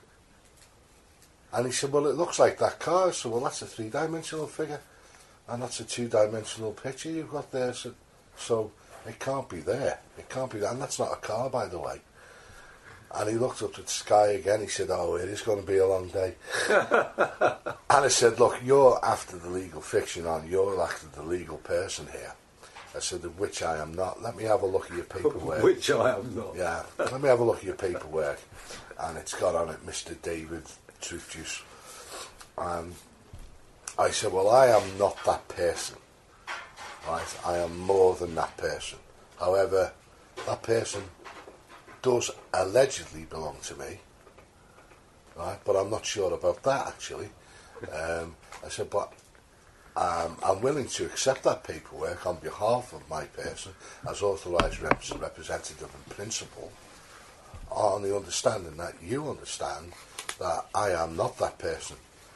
And he said, "Well, it looks like that car." I said, "Well, that's a three-dimensional figure, and that's a two-dimensional picture you've got there. So, so it can't be there. It can't be that. And that's not a car, by the way." And he looked up at the sky again. He said, "Oh, it is going to be a long day." And I said, "Look, you're after the legal fiction on. You're after the legal person here." I said, "Of which I am not. Let me have a look at your paperwork." Which I am not. Yeah, let me have a look at your paperwork. And it's got on it Mister David Truthjuice. And I said, "Well, I am not that person. Right? I am more than that person. However, that person does allegedly belong to me. Right? But I'm not sure about that, actually." Um, I said, "But Um, I'm willing to accept that paperwork on behalf of my person as authorised rep- representative and principal, on the understanding that you understand that I am not that person."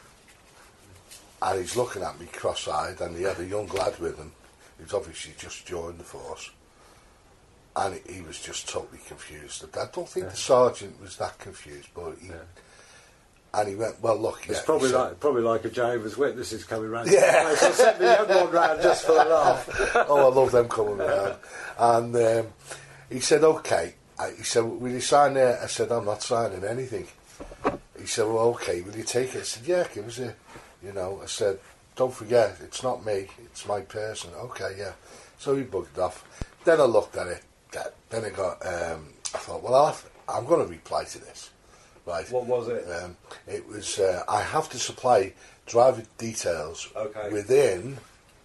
And he's looking at me cross-eyed, and he had a young lad with him who's obviously just joined the force, and he was just totally confused. I don't think Yeah. the sergeant was that confused, but he... Yeah. And he went, "Well, look..." It's yeah," probably he said, like probably like a Jehovah's Witnesses coming round. Yeah. So I sent the young one round just for a laugh. Oh, I love them coming around. And um, he said, "Okay." I, he said, "Will you sign there?" I said, "I'm not signing anything." He said, "Well, okay, will you take it?" I said, "Yeah, give us it." You know, I said, "Don't forget, it's not me, it's my person." "Okay, yeah." So he bugged off. Then I looked at it. Then I got, um, I thought, well, I'll have, I'm going to reply to this. Right. What was it? Um, it was, uh, "I have to supply driver details Okay. within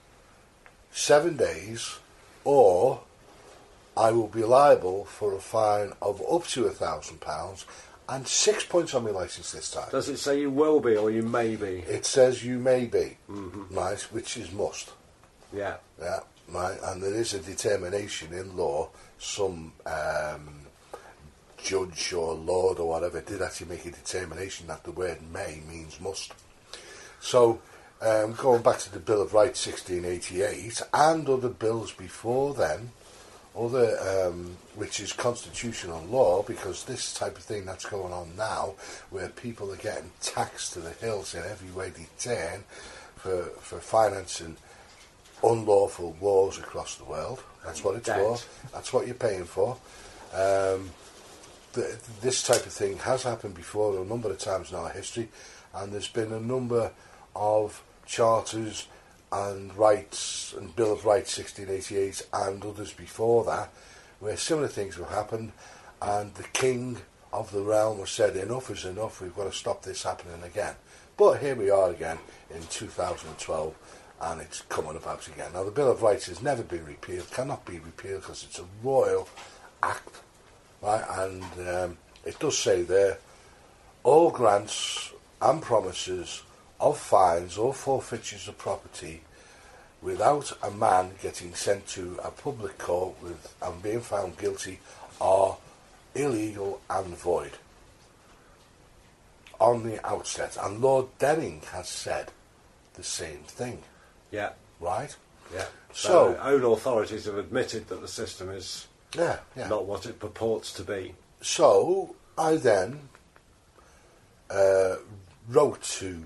seven days, or I will be liable for a fine of up to a thousand pounds and six points on my licence this time." Does it say you will be or you may be? It says you may be, Mm-hmm. right, which is must. Yeah. Yeah, right, and there is a determination in law. Some um, judge or lord or whatever did actually make a determination that the word "may" means must. So, um, going back to the Bill of Rights sixteen eighty-eight and other bills before then, other um, which is constitutional law, because this type of thing that's going on now, where people are getting taxed to the hills in every way they turn for for financing unlawful wars across the world. That's what it's Debt. for. That's what you're paying for. Um, th- this type of thing has happened before a number of times in our history, and there's been a number of charters and rights and Bill of Rights sixteen eighty-eight and others before that, where similar things have happened, and the king of the realm has said enough is enough, we've got to stop this happening again. But here we are again in two thousand twelve, and it's coming about again. Now the Bill of Rights has never been repealed, cannot be repealed because it's a royal act, right? And um, it does say there, all grants and promises of fines or forfeitures of property without a man getting sent to a public court with and being found guilty are illegal and void on the outset. And Lord Denning has said the same thing. Yeah. Right? Yeah. So, so own authorities have admitted that the system is yeah, yeah. not what it purports to be. So I then uh, wrote to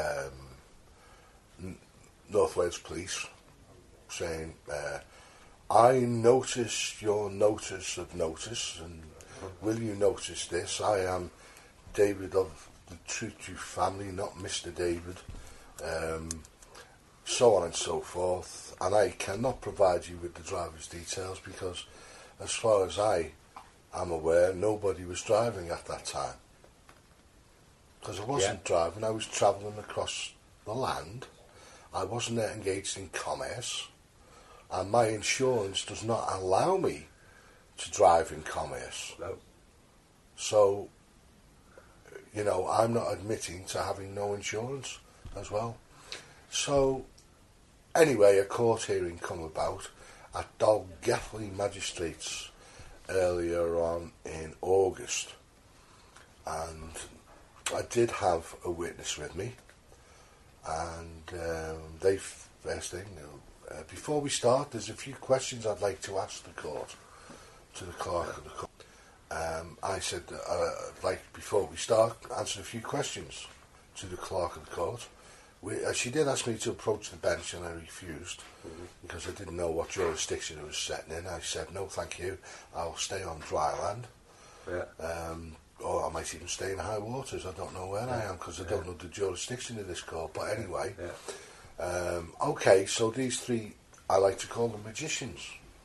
um, North Wales Police saying, uh, I noticed your notice of notice, and will you notice this? I am David of the Truth Juice family, not Mister David, um, so on and so forth, and I cannot provide you with the driver's details because, as far as I am aware, nobody was driving at that time. Because I wasn't yeah. driving, I was travelling across the land, I wasn't engaged in commerce, and my insurance does not allow me to drive in commerce. No. So, you know, I'm not admitting to having no insurance as well. So, anyway, a court hearing come about at Dolgelly Magistrates earlier on in August, and I did have a witness with me, and um, they first thing, uh, before we start, there's a few questions I'd like to ask the court, to the clerk of the court. Um, I said, uh, like, before we start, answer a few questions to the clerk of the court. We, uh, she did ask me to approach the bench, and I refused, mm-hmm. because I didn't know what jurisdiction it was setting in. I said, no, thank you, I'll stay on dry land. Yeah. Um, or I might even stay in high waters. I don't know where yeah. I am, because I yeah. don't know the jurisdiction of this court. But anyway, yeah. um, okay, so these three, I like to call them magicians.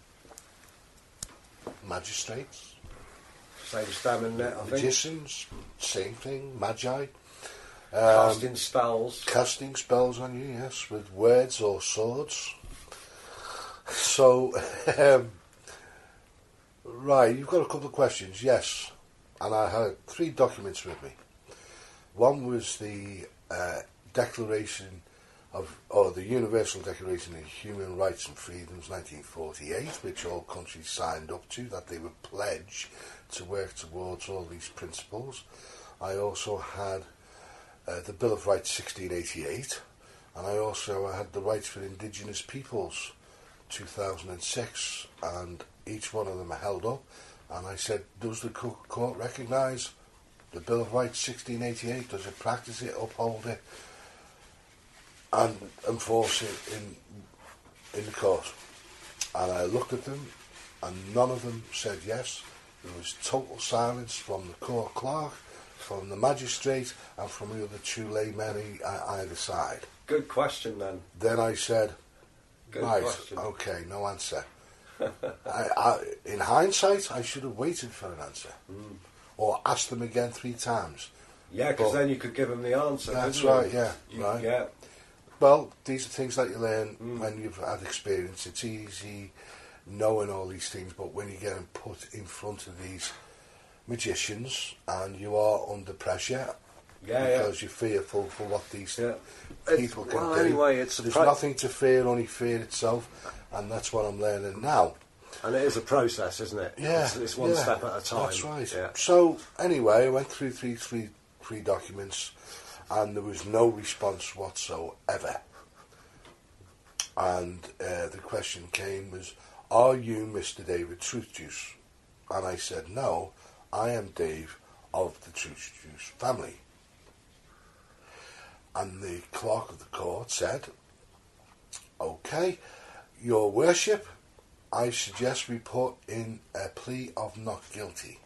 Magistrates. Same standing there, I think. Magicians, same thing, magi. Um, casting spells. Casting spells on you, yes, with words or swords. So, um, right, you've got a couple of questions, yes. And I had three documents with me. One was the uh, Declaration of, or the Universal Declaration of Human Rights and Freedoms, nineteen forty-eight, which all countries signed up to, that they would pledge to work towards all these principles. I also had uh, the Bill of Rights sixteen eighty-eight, and I also had the Rights for Indigenous Peoples two thousand six, and each one of them held up, and I said, does the court recognise the Bill of Rights sixteen eighty-eight? Does it practice it, uphold it, and enforce it in in the court? And I looked at them, and none of them said yes. There was total silence from the court clerk, from the magistrate, and from the other two laymen either side. Good question, then. Then I said, Good right, question. okay, no answer. I, I, in hindsight, I should have waited for an answer, mm. or asked them again three times. Yeah, because then you could give them the answer. That's right. Yeah, you, right. Yeah. Well, these are things that you learn mm. when you've had experience. It's easy knowing all these things, but when you get them put in front of these magicians and you are under pressure, yeah, because yeah. you're fearful for what these yeah. people it's, can well, do. Anyway, it's There's pro- nothing to fear, only fear itself, and that's what I'm learning now. And it is a process, isn't it? Yeah, it's, it's one yeah, step at a time. That's right. Yeah. So anyway, I went through three, three, three documents, and there was no response whatsoever. And uh, the question came was, are you Mister David Truth Juice? And I said, no, I am Dave of the Truth Juice family. And the clerk of the court said, okay, your worship, I suggest we put in a plea of not guilty.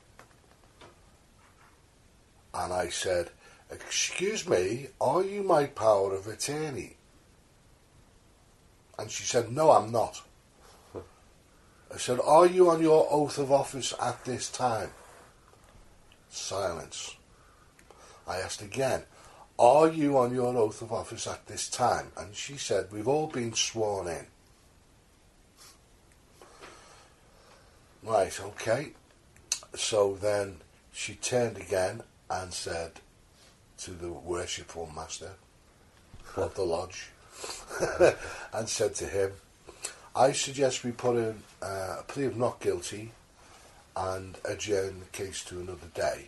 And I said, excuse me, are you my power of attorney? And she said, no, I'm not. I said, are you on your oath of office at this time? Silence. I asked again, are you on your oath of office at this time? And she said, we've all been sworn in. Right, okay. So then she turned again and said to the worshipful master of the lodge, and said to him, I suggest we put in uh, a plea of not guilty and adjourn the case to another day.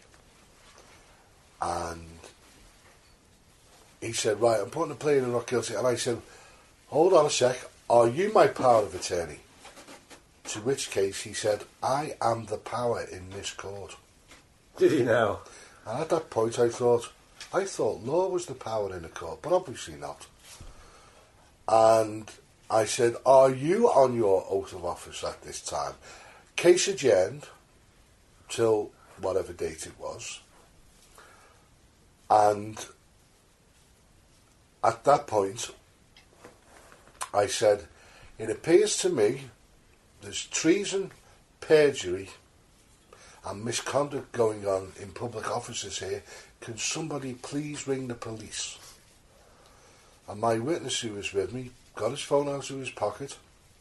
And he said, right, I'm putting a plea of not guilty. And I said, hold on a sec, are you my power of attorney? To which case he said, I am the power in this court. Did he now? And at that point I thought, I thought law was the power in the court, but obviously not. And I said, are you on your oath of office at this time? Case adjourned till whatever date it was. And at that point, I said, it appears to me there's treason, perjury, and misconduct going on in public offices here. Can somebody please ring the police? And my witness who was with me got his phone out of his pocket,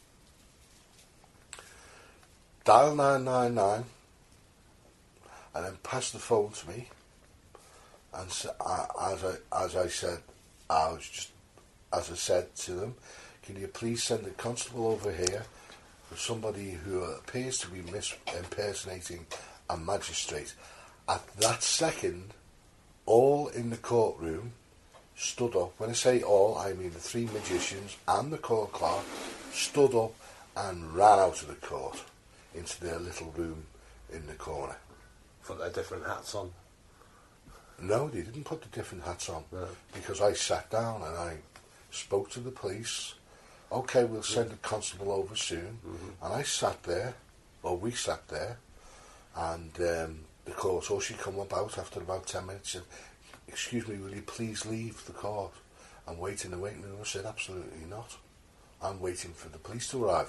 dialed nine nine nine, and then passed the phone to me. And so, uh, as I as I said, I was just as I said to them, can you please send a constable over here for somebody who appears to be mis- impersonating a magistrate? At that second, all in the courtroom stood up. When I say all, I mean the three magicians and the court clerk stood up and ran out of the court into their little room in the corner. Put their different hats on. No, they didn't put the different hats on, no. Because I sat down and I spoke to the police. Okay, we'll send a constable over soon. Mm-hmm. And I sat there, or we sat there, and um, the court usher come about after about ten minutes and said, excuse me, will you please leave the court and wait in the waiting room? I said, absolutely not. I'm waiting for the police to arrive.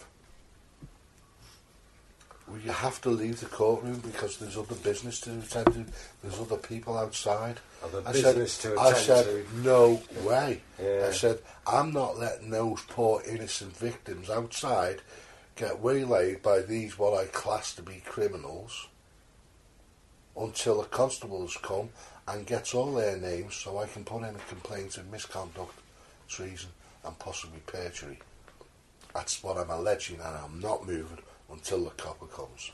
Well, you have to leave the courtroom because there's other business to attend to. There's other people outside. Other I business said, to I attend said, to. no way. Yeah. I said, I'm not letting those poor innocent victims outside get waylaid by these what I class to be criminals until a constable has come and gets all their names so I can put in a complaint of misconduct, treason and possibly perjury. That's what I'm alleging, and I'm not moving until the copper comes.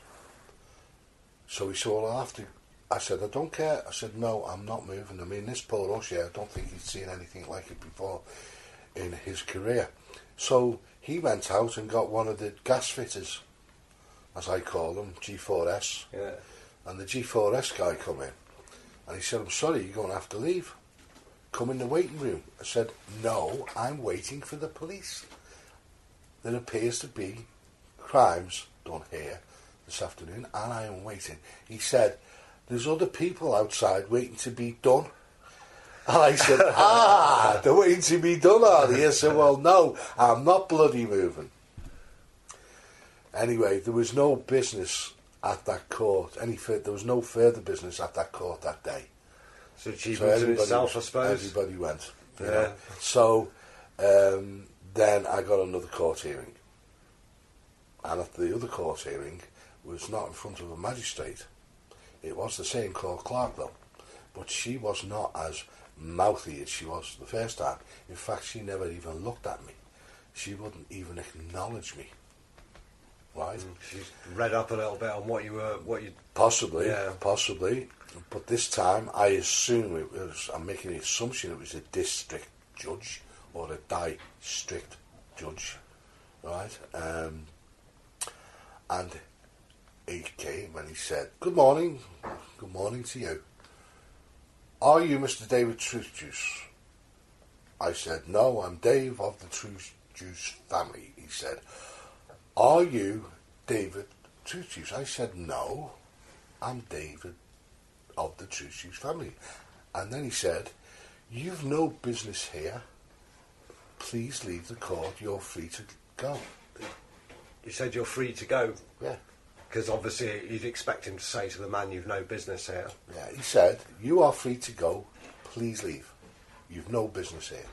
So he said, well, I'll have to... I said, I don't care. I said, no, I'm not moving. I mean, this poor Usher, I don't think he'd seen anything like it before in his career. So he went out and got one of the gas fitters, as I call them, G four S. Yeah. And the G four S guy come in. And he said, I'm sorry, you're going to have to leave. Come in the waiting room. I said, no, I'm waiting for the police. There appears to be crimes done here this afternoon, and I am waiting. He said, there's other people outside waiting to be done. And I said, ah, they're waiting to be done, are they? I said, well, no, I'm not bloody moving. Anyway, there was no business at that court. Any fur- There was no further business at that court that day. So achievement in itself, I suppose. Everybody went. You Yeah. know? So um, then I got another court hearing. And at the other court hearing was not in front of a magistrate. It was the same court clerk though. But she was not as mouthy as she was the first time. In fact, she never even looked at me. She wouldn't even acknowledge me. Right? Mm, she's read up a little bit on what you were, what you... Possibly, Yeah. possibly. But this time, I assume it was, I'm making the assumption it was a district judge or a district judge. Right? Um... And he came and he said, good morning, good morning to you. Are you Mister David Truth Juice? I said, no, I'm Dave of the Truth Juice family. He said, are you David Truth Juice? I said, no, I'm David of the Truth Juice family. And then he said, you've no business here. please leave the court, you're free to go. You said you're free to go? Yeah. Because obviously you'd expect him to say to the man, you've no business here. Yeah, he said, you are free to go, please leave. You've no business here.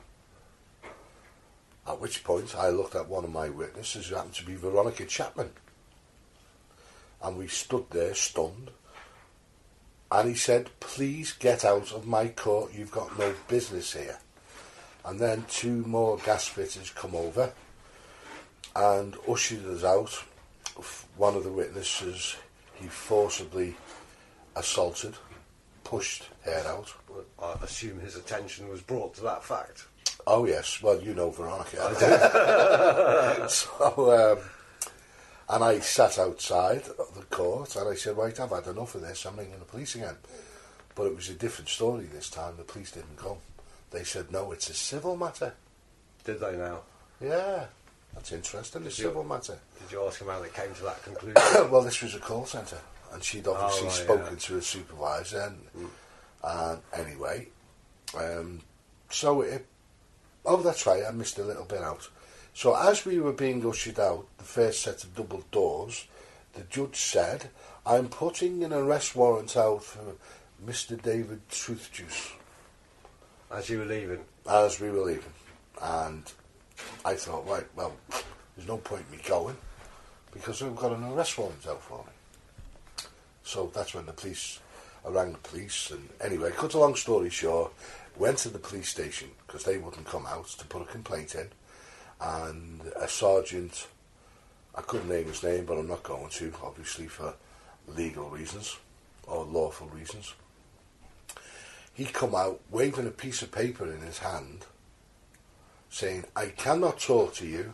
At which point I looked at one of my witnesses, who happened to be Veronica Chapman. And we stood there stunned. And he said, please get out of my court, you've got no business here. And then two more gas fitters come over and ushered us out. One of the witnesses, he forcibly assaulted, pushed her out. I assume his attention was brought to that fact. Oh yes, well you know Veronica. I do. So, um, and I sat outside the court and I said, right, I've had enough of this, I'm ringing the police again. But it was a different story this time, the police didn't come. They said, no, it's a civil matter. Did they now? Yeah, that's interesting, a civil matter. Did you ask him how they came to that conclusion? Well, this was a call centre, and she'd obviously Oh, right, spoken yeah. to a supervisor, and, mm. and anyway, um, so it, oh, that's right, I missed a little bit out. So as we were being ushered out, the first set of double doors, the judge said, I'm putting an arrest warrant out for Mister David Truthjuice. As you were leaving? As we were leaving. And I thought, right, well, there's no point in me going, because I've got an arrest warrant out for me. So that's when the police, I rang the police, and anyway, cut a long story short, went to the police station, because they wouldn't come out, to put a complaint in, and a sergeant, I couldn't name his name, but I'm not going to, obviously for legal reasons, or lawful reasons. He come out waving a piece of paper in his hand, saying, I cannot talk to you,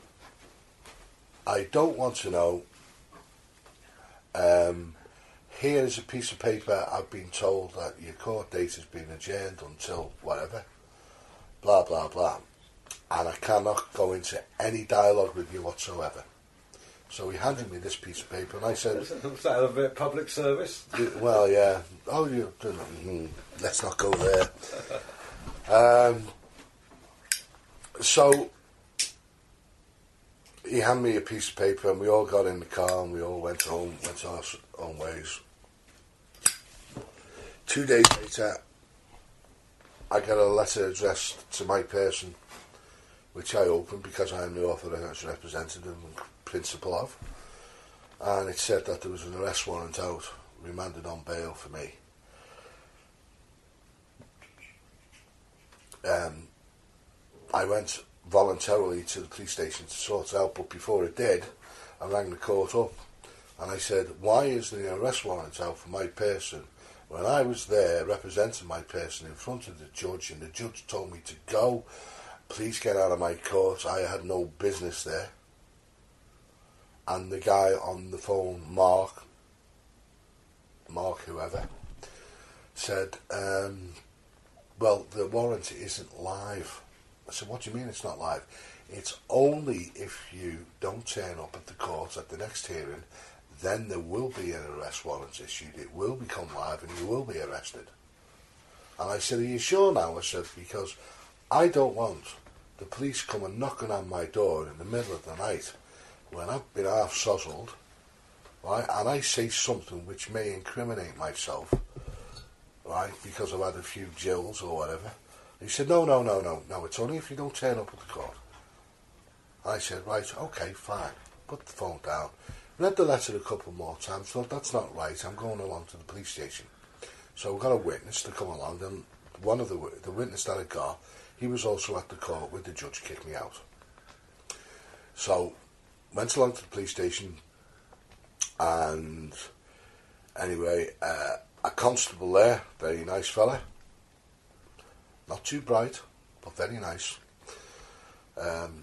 I don't want to know, um, here is a piece of paper, I've been told that your court date has been adjourned until whatever, blah blah blah, and I cannot go into any dialogue with you whatsoever. So he handed me this piece of paper, and I said, Was that a bit public service? well, yeah, oh, you, mm, let's not go there. Um, so he handed me a piece of paper, and we all got in the car, and we all went home, went our own ways. Two days later, I got a letter addressed to my person, which I opened because I am the authorised representative and principal of, and it said that there was an arrest warrant out, remanded on bail for me. Um, I went voluntarily to the police station to sort it out, but before it did, I rang the court up, and I said, why is the arrest warrant out for my person when I was there representing my person in front of the judge, and the judge told me to go, please get out of my court, I had no business there. And the guy on the phone, Mark, Mark whoever, said, um, well, the warrant isn't live. I said, what do you mean it's not live? It's only if you don't turn up at the court at the next hearing, then there will be an arrest warrant issued. It will become live and you will be arrested. And I said, are you sure now? I said, because I don't want the police coming knocking on my door in the middle of the night when I've been half sozzled, right, and I say something which may incriminate myself, right, because I've had a few jills or whatever. He said, no, no, no, no, no, it's only if you don't turn up at the court. I said, right, okay, fine. Put the phone down. Read the letter a couple more times, thought, that's not right, I'm going along to the police station. So we got a witness to come along, and one of the, the witness that I got, he was also at the court with the judge kicked me out. So, went along to the police station, and anyway, uh, a constable there, very nice fella, not too bright, but very nice. Um,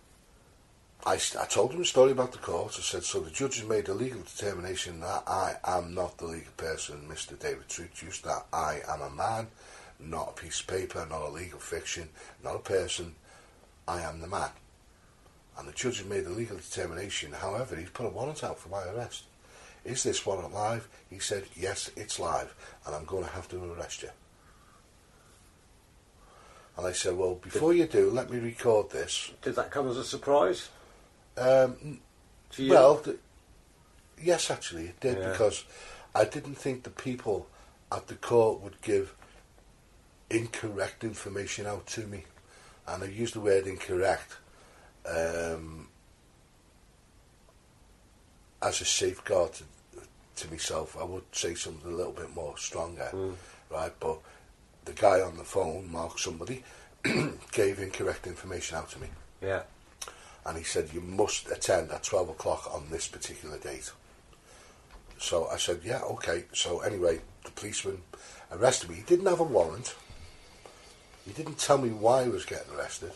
I, I told him a story about the court. I said, so the judge has made a legal determination that I am not the legal person, Mister David Truthjuice, that I am a man, not a piece of paper, not a legal fiction, not a person, I am the man. And the judge has made a legal determination, however, he's put a warrant out for my arrest. Is this warrant live? He said, yes, it's live, and I'm going to have to arrest you. And I said, well, before you do, let me record this. Did that come as a surprise Um, to you? well, th- yes, actually, it did, Yeah. because I didn't think the people at the court would give incorrect information out to me. And I use the word incorrect um, as a safeguard to, to myself. I would say something a little bit more stronger, Mm. right? But the guy on the phone, Mark somebody, gave incorrect information out to me. Yeah. And he said, you must attend at twelve o'clock on this particular date. So I said, yeah, okay. So anyway, the policeman arrested me. He didn't have a warrant. He didn't tell me why he was getting arrested.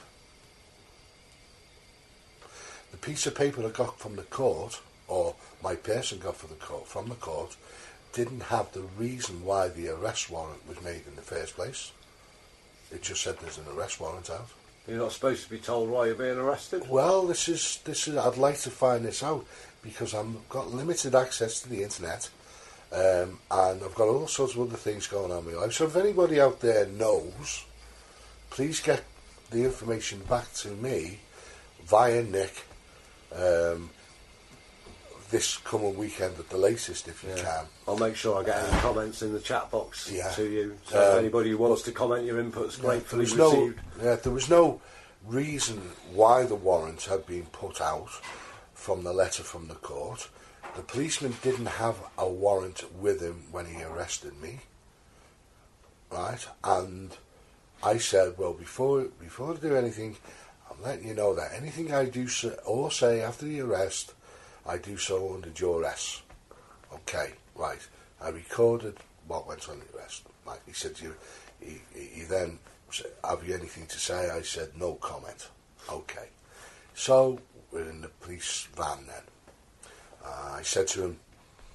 The piece of paper I got from the court, or my person got from the court, from the court, didn't have the reason why the arrest warrant was made in the first place. It just said there's an arrest warrant out. You're not supposed to be told why you're being arrested? Well, this is this is. I'd like to find this out because I've got limited access to the internet, um, and I've got all sorts of other things going on in my life. So if anybody out there knows, please get the information back to me via Nick um, this coming weekend at the latest, if you Yeah. can. I'll make sure I get any comments in the chat box Yeah. to you. So Um, anybody who wants but- to comment your input's Yeah, gratefully there was received. no, yeah, there was no reason why the warrant had been put out from the letter from the court. The policeman didn't have a warrant with him when he arrested me, right? And I said, well, before before I do anything, I'm letting you know that anything I do say, or say after the arrest, I do so under duress. Okay, right. I recorded what went on the arrest. Right. He said, you, he, he then said, have you anything to say? I said, no comment. Okay. So, we're in the police van then. Uh, I said to him,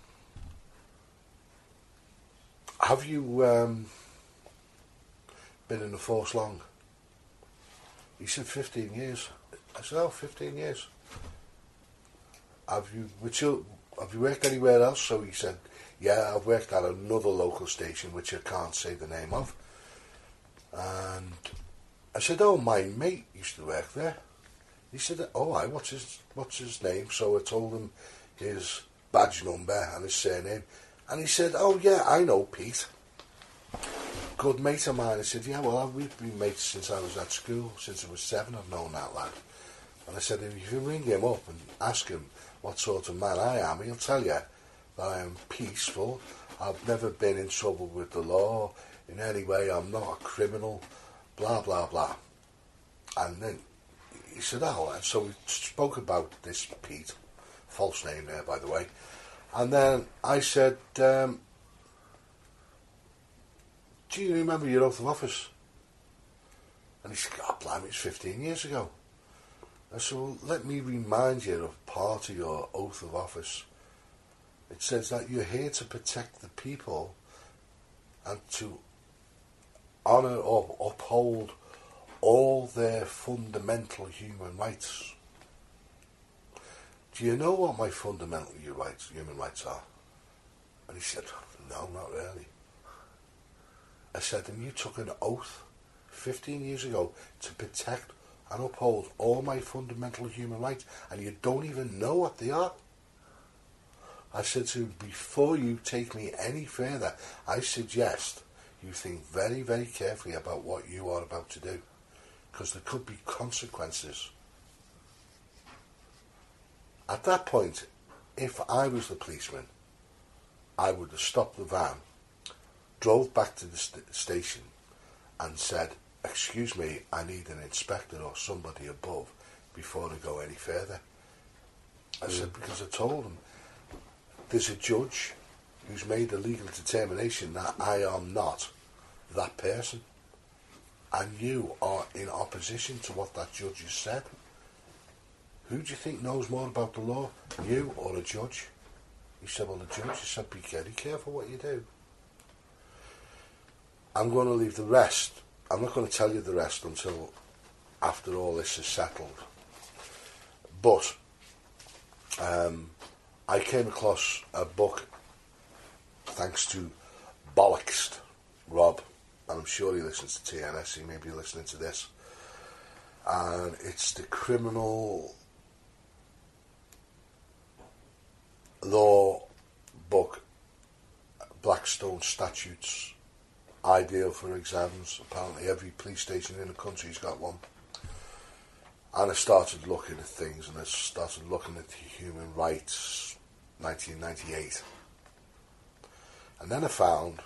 have you um, been in the force long? He said, fifteen years. I said, oh, fifteen years. Have you, which, have you worked anywhere else? So he said, yeah, I've worked at another local station, which I can't say the name of. And I said, oh, my mate used to work there. He said, oh, aye, what's his, what's his name? So I told him his badge number and his surname. And he said, oh, yeah, I know Pete. Good mate of mine. I said, yeah, well, we've been mates since I was at school. Since I was seven, I've known that lad. And I said, if you ring him up and ask him what sort of man I am, he'll tell you that I am peaceful. I've never been in trouble with the law in any way. I'm not a criminal, blah, blah, blah. And then he said, oh, and so we spoke about this Pete, false name there, by the way. And then I said, um, do you remember your oath of office? And he said, God, blimey, it's fifteen years ago. I said, well, let me remind you of part of your oath of office. It says that you're here to protect the people and to honour or uphold all their fundamental human rights. Do you know what my fundamental human rights, human rights are? And he said, no, not really. I said, and you took an oath fifteen years ago to protect and uphold all my fundamental human rights, and you don't even know what they are. I said to him, before you take me any further, I suggest you think very, very carefully about what you are about to do, because there could be consequences. At that point, if I was the policeman, I would have stopped the van, drove back to the st- station and said, excuse me, I need an inspector or somebody above before I go any further. I mm. said, because I told him, there's a judge who's made a legal determination that I am not that person. And you are in opposition to what that judge has said. Who do you think knows more about the law, you or a judge? He said, well, the judge said, be very careful what you do. I'm going to leave the rest. I'm not going to tell you the rest until after all this is settled. But um, I came across a book, thanks to Bollocksed Rob, and I'm sure he listens to T N S, he may be listening to this, and it's the criminal law book, Blackstone Statutes, ideal for exams. Apparently every police station in the country's got one. And I started looking at things, and I started looking at human rights, nineteen ninety-eight. And then I found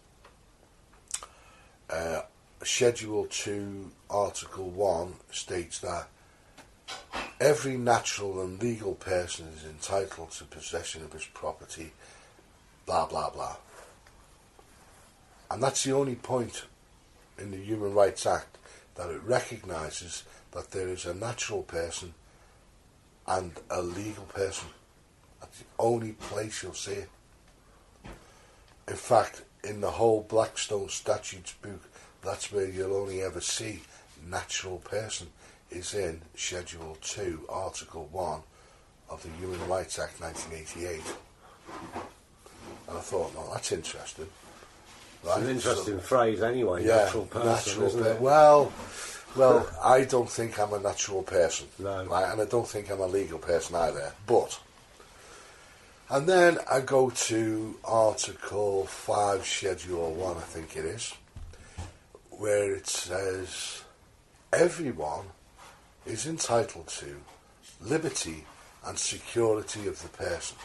uh, Schedule two, Article one states that every natural and legal person is entitled to possession of his property, blah, blah, blah. And that's the only point in the Human Rights Act that it recognises that there is a natural person and a legal person. That's the only place you'll see it. In fact, in the whole Blackstone Statutes book, that's where you'll only ever see natural person, is in Schedule two, Article one of the Human Rights Act nineteen eighty-eight. And I thought, well, that's interesting. Right? It's an interesting so, phrase anyway, yeah, natural person, natural isn't per- it? Well, well, I don't think I'm a natural person. No. Right? And I don't think I'm a legal person either. But, and then I go to Article five, Schedule one, I think it is, where it says, everyone is entitled to liberty and security of the person.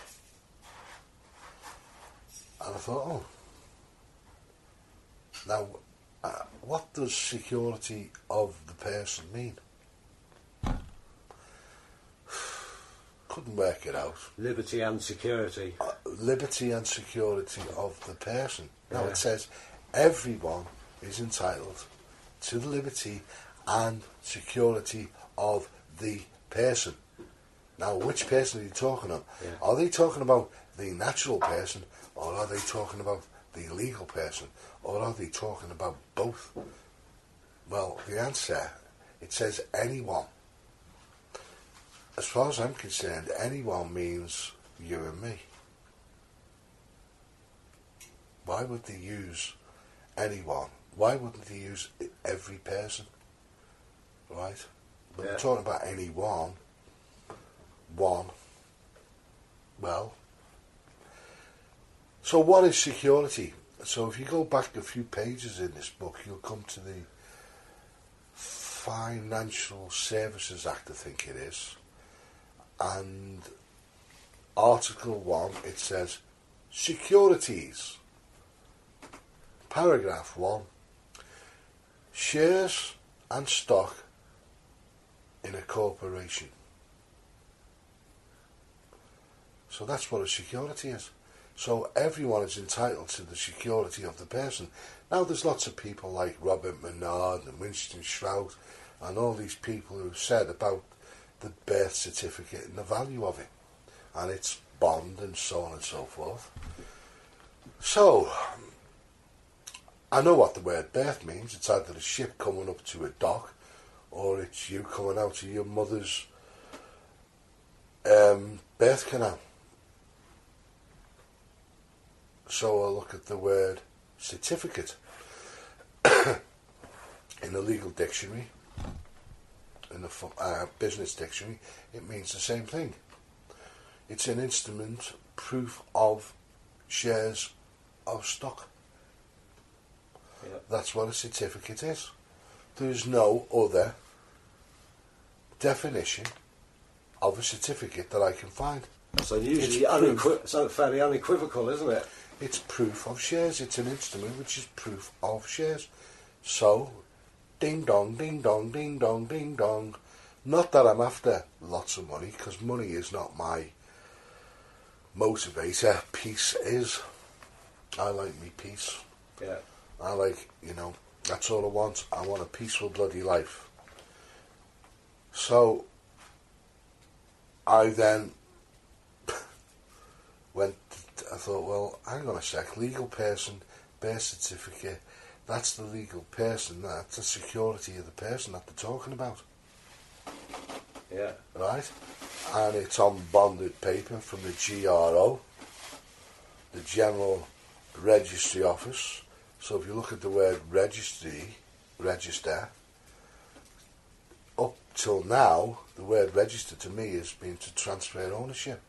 And I thought, oh, now, uh, what does security of the person mean? Couldn't work it out. Liberty and security. Uh, liberty and security of the person. Now Yeah. it says everyone is entitled to the liberty and security of the person. Now, which person are you talking about? Yeah. Are they talking about the natural person, or are they talking about the legal person, or are they talking about both? Well, the answer, it says anyone. As far as I'm concerned, anyone means you and me. Why would they use anyone? Why wouldn't they use every person? Right? But Yeah. we're talking about anyone. One. Well, so what is security? So if you go back a few pages in this book, you'll come to the Financial Services Act, I think it is. And Article one, it says, securities. Paragraph one, shares and stock in a corporation. So that's what a security is. So everyone is entitled to the security of the person. Now there's lots of people like Robert Menard and Winston Shrout and all these people who've said about the birth certificate and the value of it and its bond and so on and so forth. So I know what the word birth means. It's either a ship coming up to a dock or it's you coming out of your mother's um, birth canal. So I look at the word certificate in the legal dictionary, in the uh, business dictionary, it means the same thing. It's an instrument, proof of shares of stock. Yeah. That's what a certificate is. There's no other definition of a certificate that I can find. So usually It's proof. unequi- so fairly unequivocal, isn't it? It's proof of shares. It's an instrument which is proof of shares. So, ding dong, ding dong, ding dong, ding dong. Not that I'm after lots of money, because money is not my motivator. Peace is. I like me peace. Yeah. I like, you know, that's all I want. I want a peaceful bloody life. So, I then went, I thought, well, hang on a sec, legal person, birth certificate, that's the legal person, that's the security of the person that they're talking about. Yeah. Right? And it's on bonded paper from the G R O, the General Registry Office, So if you look at the word registry, register, up till now, the word register to me has been to transfer ownership.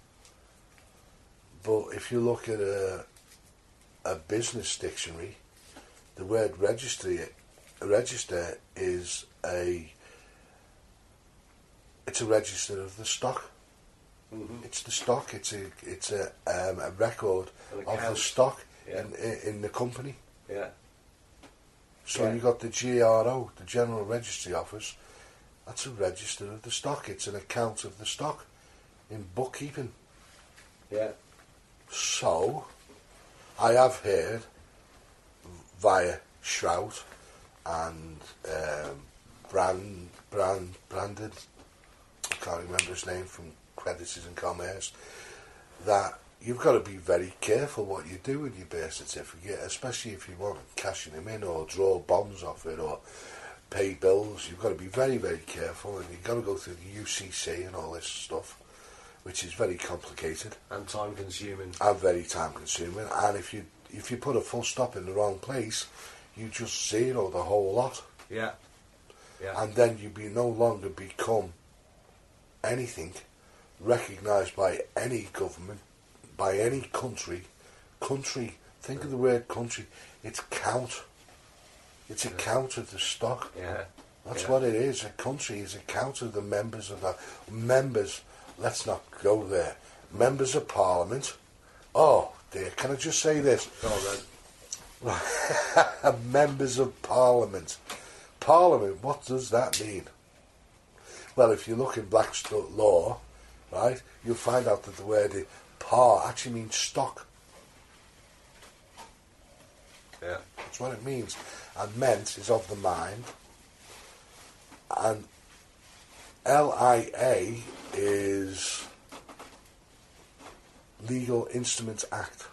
But if you look at a, a business dictionary, the word registry, register is a, it's a register of the stock. Mm-hmm. It's the stock. It's a it's a um, a record of the stock yeah. in, in in the company. Yeah. So yeah. you got the G R O, the General Registry Office. That's a register of the stock. It's an account of the stock in bookkeeping. Yeah. So, I have heard via Shrout and um, Brand Brand Brandon, I can't remember his name from Creditors and Commerce, that you've got to be very careful what you do with your birth certificate, especially if you want cashing them in or draw bonds off it or pay bills. You've got to be very, very careful, and you've got to go through the U C C and all this stuff, which is very complicated and time consuming and very time consuming. And if you if you put a full stop in the wrong place, you just zero the whole lot. Yeah. Yeah. And then you be no longer become anything recognised by any government, by any country. Country, think of the word country, it's count. It's a yeah. count of the stock. Yeah. That's yeah. what it is. A country is a count of the members of the members. Let's not go there. Members of Parliament. Oh dear, can I just say this? Go on then. Members of Parliament. Parliament, what does that mean? Well, if you look in Blackstock law, right, you'll find out that the word par actually means stock. Yeah. That's what it means. And ment is of the mind. And L I A is Legal Instruments Act.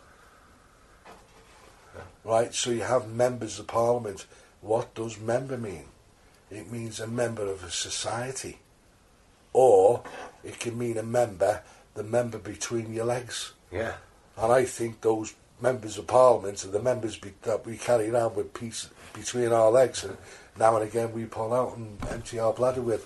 Yeah. Right, so you have members of Parliament. What does member mean? It means a member of a society. Or it can mean a member, the member between your legs. Yeah. And I think those members of Parliament are the members be, that we carry around with peace between our legs, and now and again we pull out and empty our bladder with.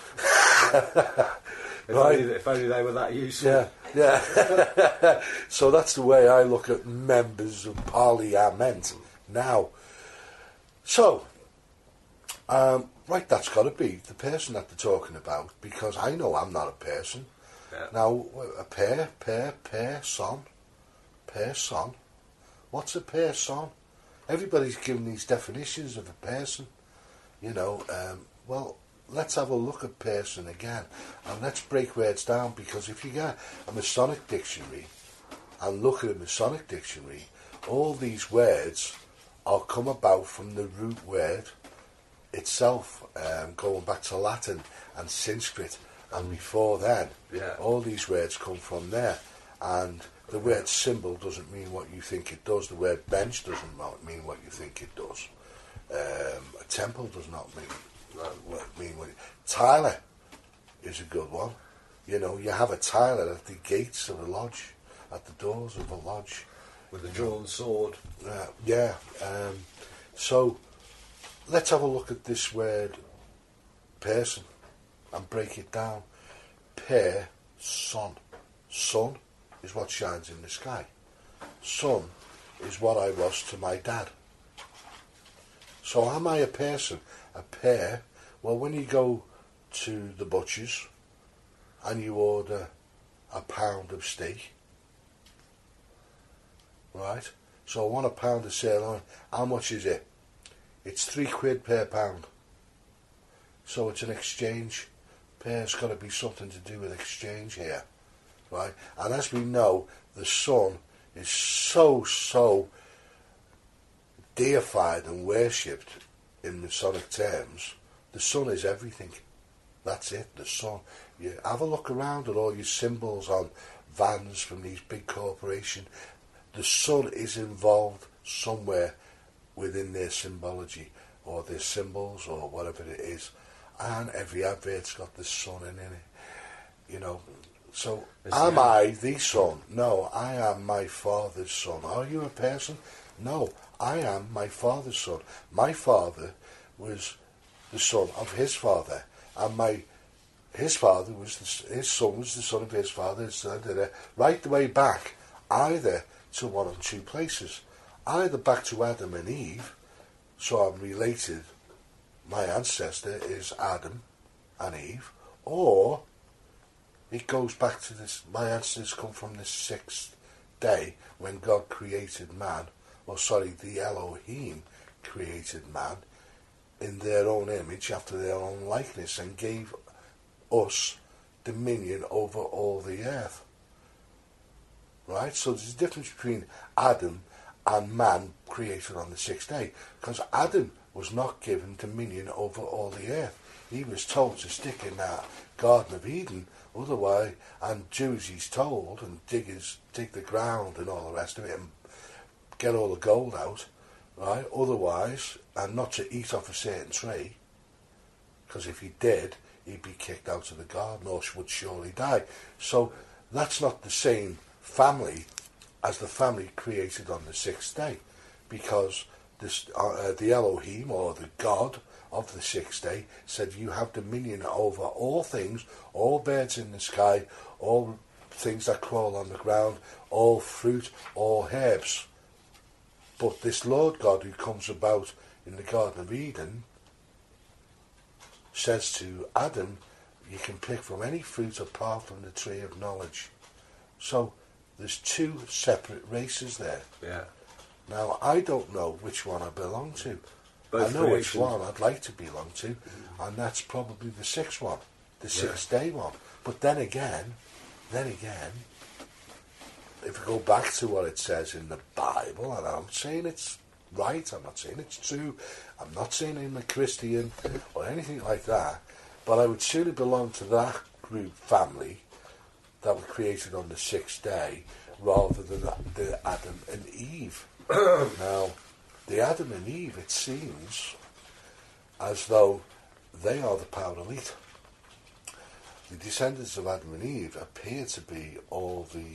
if, right? only, if only they were that useful. Yeah, yeah. So that's the way I look at members of Parliament now. So, um, right, that's got to be the person that they're talking about, because I know I'm not a person. Yeah. Now, a pair, pair, pair, son, pair, son. What's a person? Everybody's given these definitions of a person. You know, um, well, let's have a look at person again. And let's break words down, because if you get a Masonic dictionary and look at a Masonic dictionary, all these words are come about from the root word itself, um, going back to Latin and Sanskrit. And before then, yeah. all all these words come from there. And the word symbol doesn't mean what you think it does. The word bench doesn't mean what you think it does. Um, a temple does not mean, mean what it... Tyler is a good one. You know, you have a Tyler at the gates of a lodge, at the doors of a lodge. With a drawn sword. Uh, yeah. Um, so, let's have a look at this word person and break it down. Per, son. Sun is what shines in the sky. Son is what I was to my dad. So am I a person? A pair? Well, when you go to the butcher's and you order a pound of steak, right? So I want a pound of sirloin. How much is it? It's three quid per pound. So it's an exchange. Pair's got to be something to do with exchange here. Right? And as we know, the sun is so, so deified and worshipped in Masonic terms. The sun is everything. That's it, the sun. You have a look around at all your symbols on vans from these big corporations. The sun is involved somewhere within their symbology or their symbols or whatever it is. And every advert's got the sun in it. You know, so Is am the I the son? No, I am my father's son. Are you a person? No, I am my father's son. My father was the son of his father, and my his father was the, his son was the son of his father. So right the way back, either to one of two places, either back to Adam and Eve. So I'm related. My ancestor is Adam and Eve, or it goes back to this. My ancestors come from the sixth day when God created man, or sorry, the Elohim created man in their own image, after their own likeness, and gave us dominion over all the earth. Right? So there's a difference between Adam and man created on the sixth day, because Adam was not given dominion over all the earth. He was told to stick in that Garden of Eden, otherwise, and do as he's told, and dig his, dig the ground and all the rest of it, and get all the gold out, right? Otherwise, and not to eat off a certain tree, because if he did, he'd be kicked out of the garden or would surely die. So that's not the same family as the family created on the sixth day, because this, uh, the Elohim, or the God of the sixth day, said you have dominion over all things, all birds in the sky, all things that crawl on the ground, all fruit, all herbs. But this Lord God who comes about in the Garden of Eden says to Adam, you can pick from any fruit apart from the tree of knowledge. So there's two separate races there. Yeah. Now, I don't know which one I belong to. Both I know which creations. one I'd like to belong to, mm-hmm. and that's probably the sixth one, the sixth yeah. day one. But then again, then again, if we go back to what it says in the Bible, and I'm not saying it's right, I'm not saying it's true, I'm not saying I'm a Christian or anything like that, but I would surely belong to that group family that were created on the sixth day, rather than the Adam and Eve. Now, the Adam and Eve, it seems as though they are the power elite. The descendants of Adam and Eve appear to be all the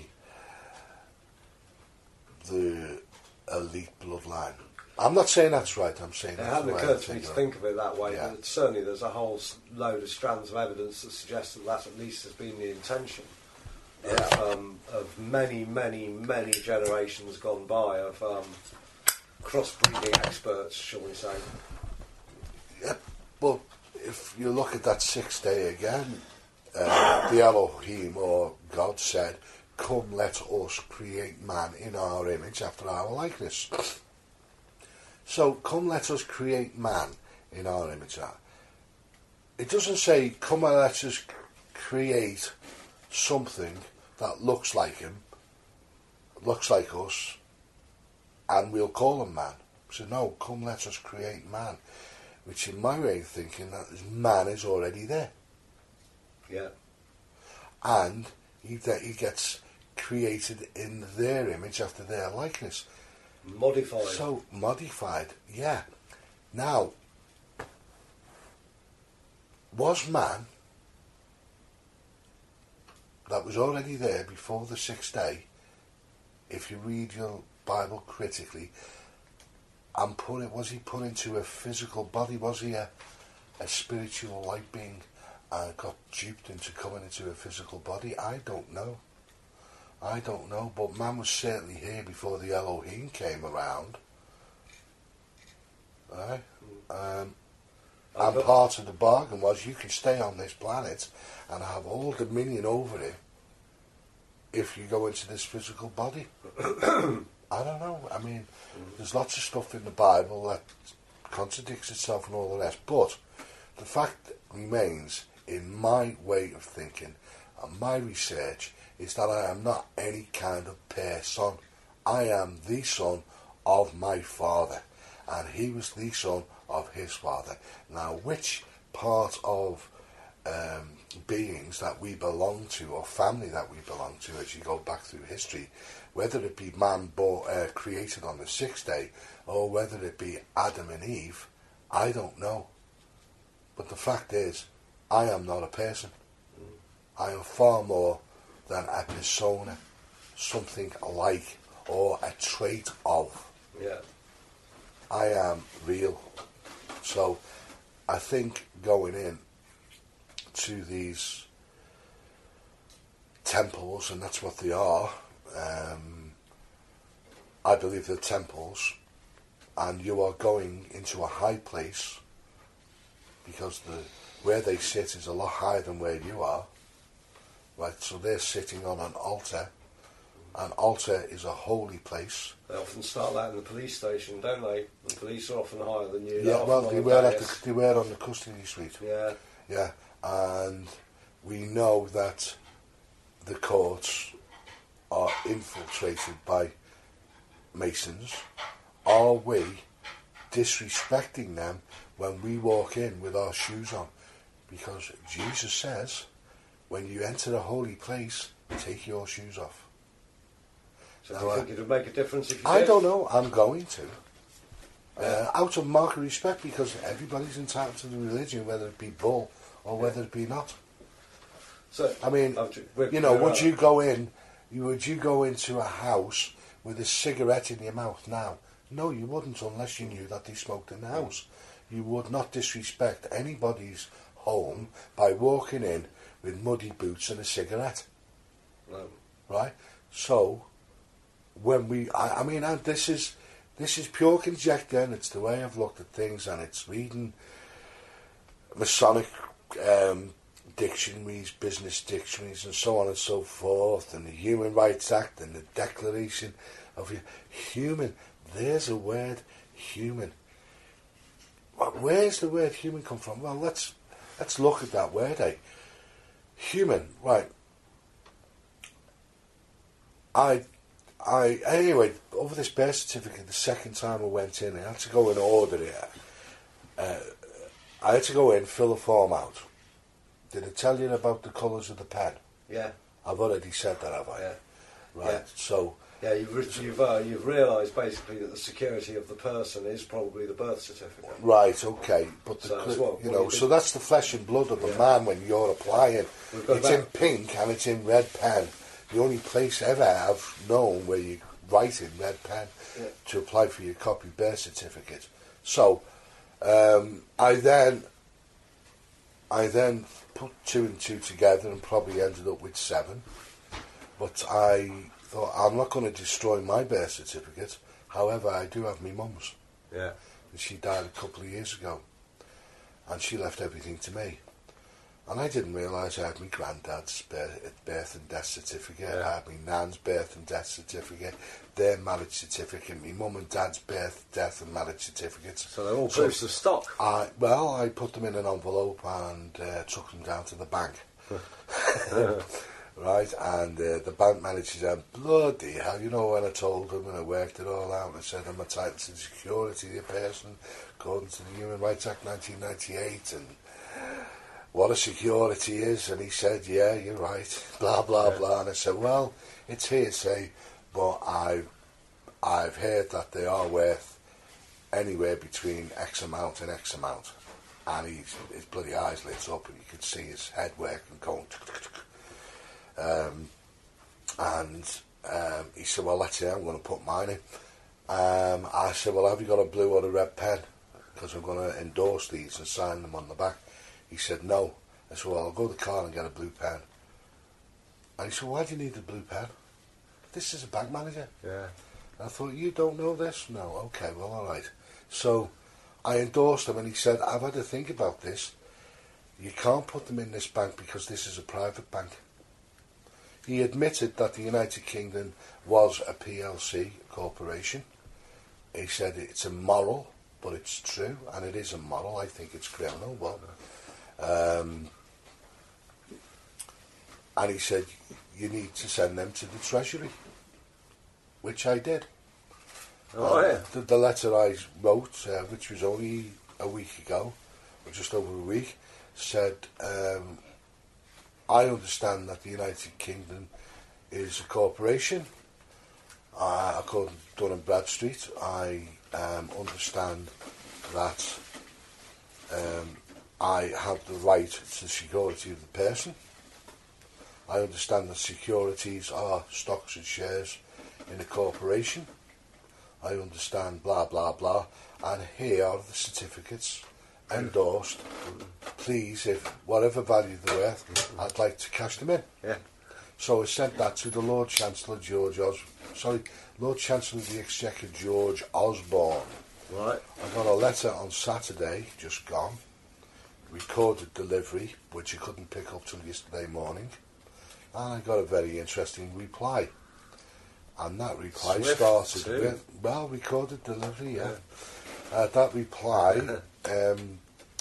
the elite bloodline. I'm not saying that's right, I'm saying it that's hadn't the way occurred I to me think to of think of it that way, Yeah. but certainly there's a whole s- load of strands of evidence that suggest that that at least has been the intention Yeah. of, um, of many, many, many generations gone by of um, crossbreeding experts, shall we say. Yeah, but if you look at that sixth day again, uh, the Elohim, or God, said, come, let us create man in our image after our likeness. So, come, let us create man in our image. It doesn't say, come and let us create something that looks like him, looks like us, and we'll call him man. So no, come, let us create man. Which in my way of thinking, that is, man is already there. Yeah. And he, he gets created in their image after their likeness. Modified. So, modified, yeah. Now, was man that was already there before the sixth day, if you read your Bible critically, and put it, was he put into a physical body? Was he a, a spiritual light being and got duped into coming into a physical body? I don't know. I don't know, but man was certainly here before the Elohim came around. Right? Um, and part of the bargain was you can stay on this planet and have all dominion over it if you go into this physical body. I don't know. I mean, there's lots of stuff in the Bible that contradicts itself and all the rest, but the fact remains, in my way of thinking and my research, is that I am not any kind of person. I am the son of my father, and he was the son of his father. Now, which part of um, beings that we belong to, or family that we belong to, as you go back through history, whether it be man born, uh, created on the sixth day, or whether it be Adam and Eve, I don't know. But the fact is, I am not a person. I am far more than a persona, something like, or a trait of. Yeah. I am real. So I think going in to these temples, and that's what they are, um, I believe they're temples, and you are going into a high place because the where they sit is a lot higher than where you are, right? So they're sitting on an altar. An altar is a holy place. They often start that in the police station, don't they? The police are often higher than you. Yeah, well, they were, at the, they were on the custody suite. Yeah. Yeah, and we know that the courts are infiltrated by Masons. Are we disrespecting them when we walk in with our shoes on? Because Jesus says, when you enter a holy place, take your shoes off. So now, do you think uh, it would make a difference if you I did? don't know, I'm going to. Uh, out of mark of respect, because everybody's entitled to the religion, whether it be bull or whether it be not. So, I mean, you know, would you go in, you, would you go into a house with a cigarette in your mouth now? No, you wouldn't, unless you knew that they smoked in the house. You would not disrespect anybody's home by walking in with muddy boots and a cigarette. No. Right? So, when we, I, I mean, and this is, this is pure conjecture, and it's the way I've looked at things, and it's reading Masonic um, dictionaries, business dictionaries, and so on and so forth, and the Human Rights Act, and the Declaration of Human. There's a word, human. Where's the word human come from? Well, let's let's look at that word, eh? Human, right. I, I, anyway, over this birth certificate, the second time I went in, I had to go and order it. Uh, I had to go in, fill the form out. Did I tell you about the colours of the pen? Yeah. I've already said that, have I? Yeah. Right, Yeah. so... Yeah, you've re- you've uh, you've realised basically that the security of the person is probably the birth certificate. Right, okay, but the, So that's what- you what know, you so think? that's the flesh and blood of the Yeah. man when you're applying. We've got It's that. in pink and it's in red pen. The only place ever I've known where you write in red pen Yeah. to apply for your copy birth certificate. So um, I then I then put two and two together and probably ended up with seven. But I thought, I'm not going to destroy my birth certificate. However, I do have my mum's. Yeah. And she died a couple of years ago. And she left everything to me. And I didn't realise I had my granddad's birth, birth and death certificate. Yeah. I had my nan's birth and death certificate, their marriage certificate, my mum and dad's birth, death and marriage certificates. So they're all So proofs of stock. I, well, I put them in an envelope and uh, took them down to the bank. Right, and uh, the bank manager said, bloody hell, you know, when I told him and I worked it all out, and I said I'm entitled to the security of the person according to the Human Rights Act nineteen ninety-eight, and what a security is, and he said, yeah, you're right, blah, blah, Yeah. blah, and I said, well, it's hearsay, but I've, I've heard that they are worth anywhere between X amount and X amount, and he's, his bloody eyes lit up, and you could see his head working, going, Um, and um, he said, well, let's see, I'm going to put mine in. Um, I said, well, have you got a blue or a red pen? Because I'm going to endorse these and sign them on the back. He said, no. I said, well, I'll go to the car and get a blue pen. And he said, why do you need a blue pen? This is a bank manager. Yeah. And I thought, you don't know this? No, okay, well, all right. So I endorsed him, and he said, I've had to think about this. You can't put them in this bank because this is a private bank. He admitted that the United Kingdom was a P L C corporation. He said it's immoral, but it's true, and it is immoral. I think it's criminal, but um, and he said you need to send them to the Treasury, which I did. Oh, And yeah. the, the letter I wrote, uh, which was only a week ago, or just over a week, said. Um, I understand that the United Kingdom is a corporation. Uh, according to Dun and Bradstreet, I um, understand that um, I have the right to the security of the person. I understand that securities are stocks and shares in a corporation. I understand blah, blah, blah. and here are the certificates endorsed. Please, if whatever value they're worth, I'd like to cash them in. Yeah. So I sent that to the Lord Chancellor George Os sorry, Lord Chancellor of the Exchequer George Osborne. Right. I got a letter on Saturday, just gone, recorded delivery, which I couldn't pick up till yesterday morning, and I got a very interesting reply. And that reply Swift started too. with, well, recorded delivery, yeah. yeah. Uh, that reply um,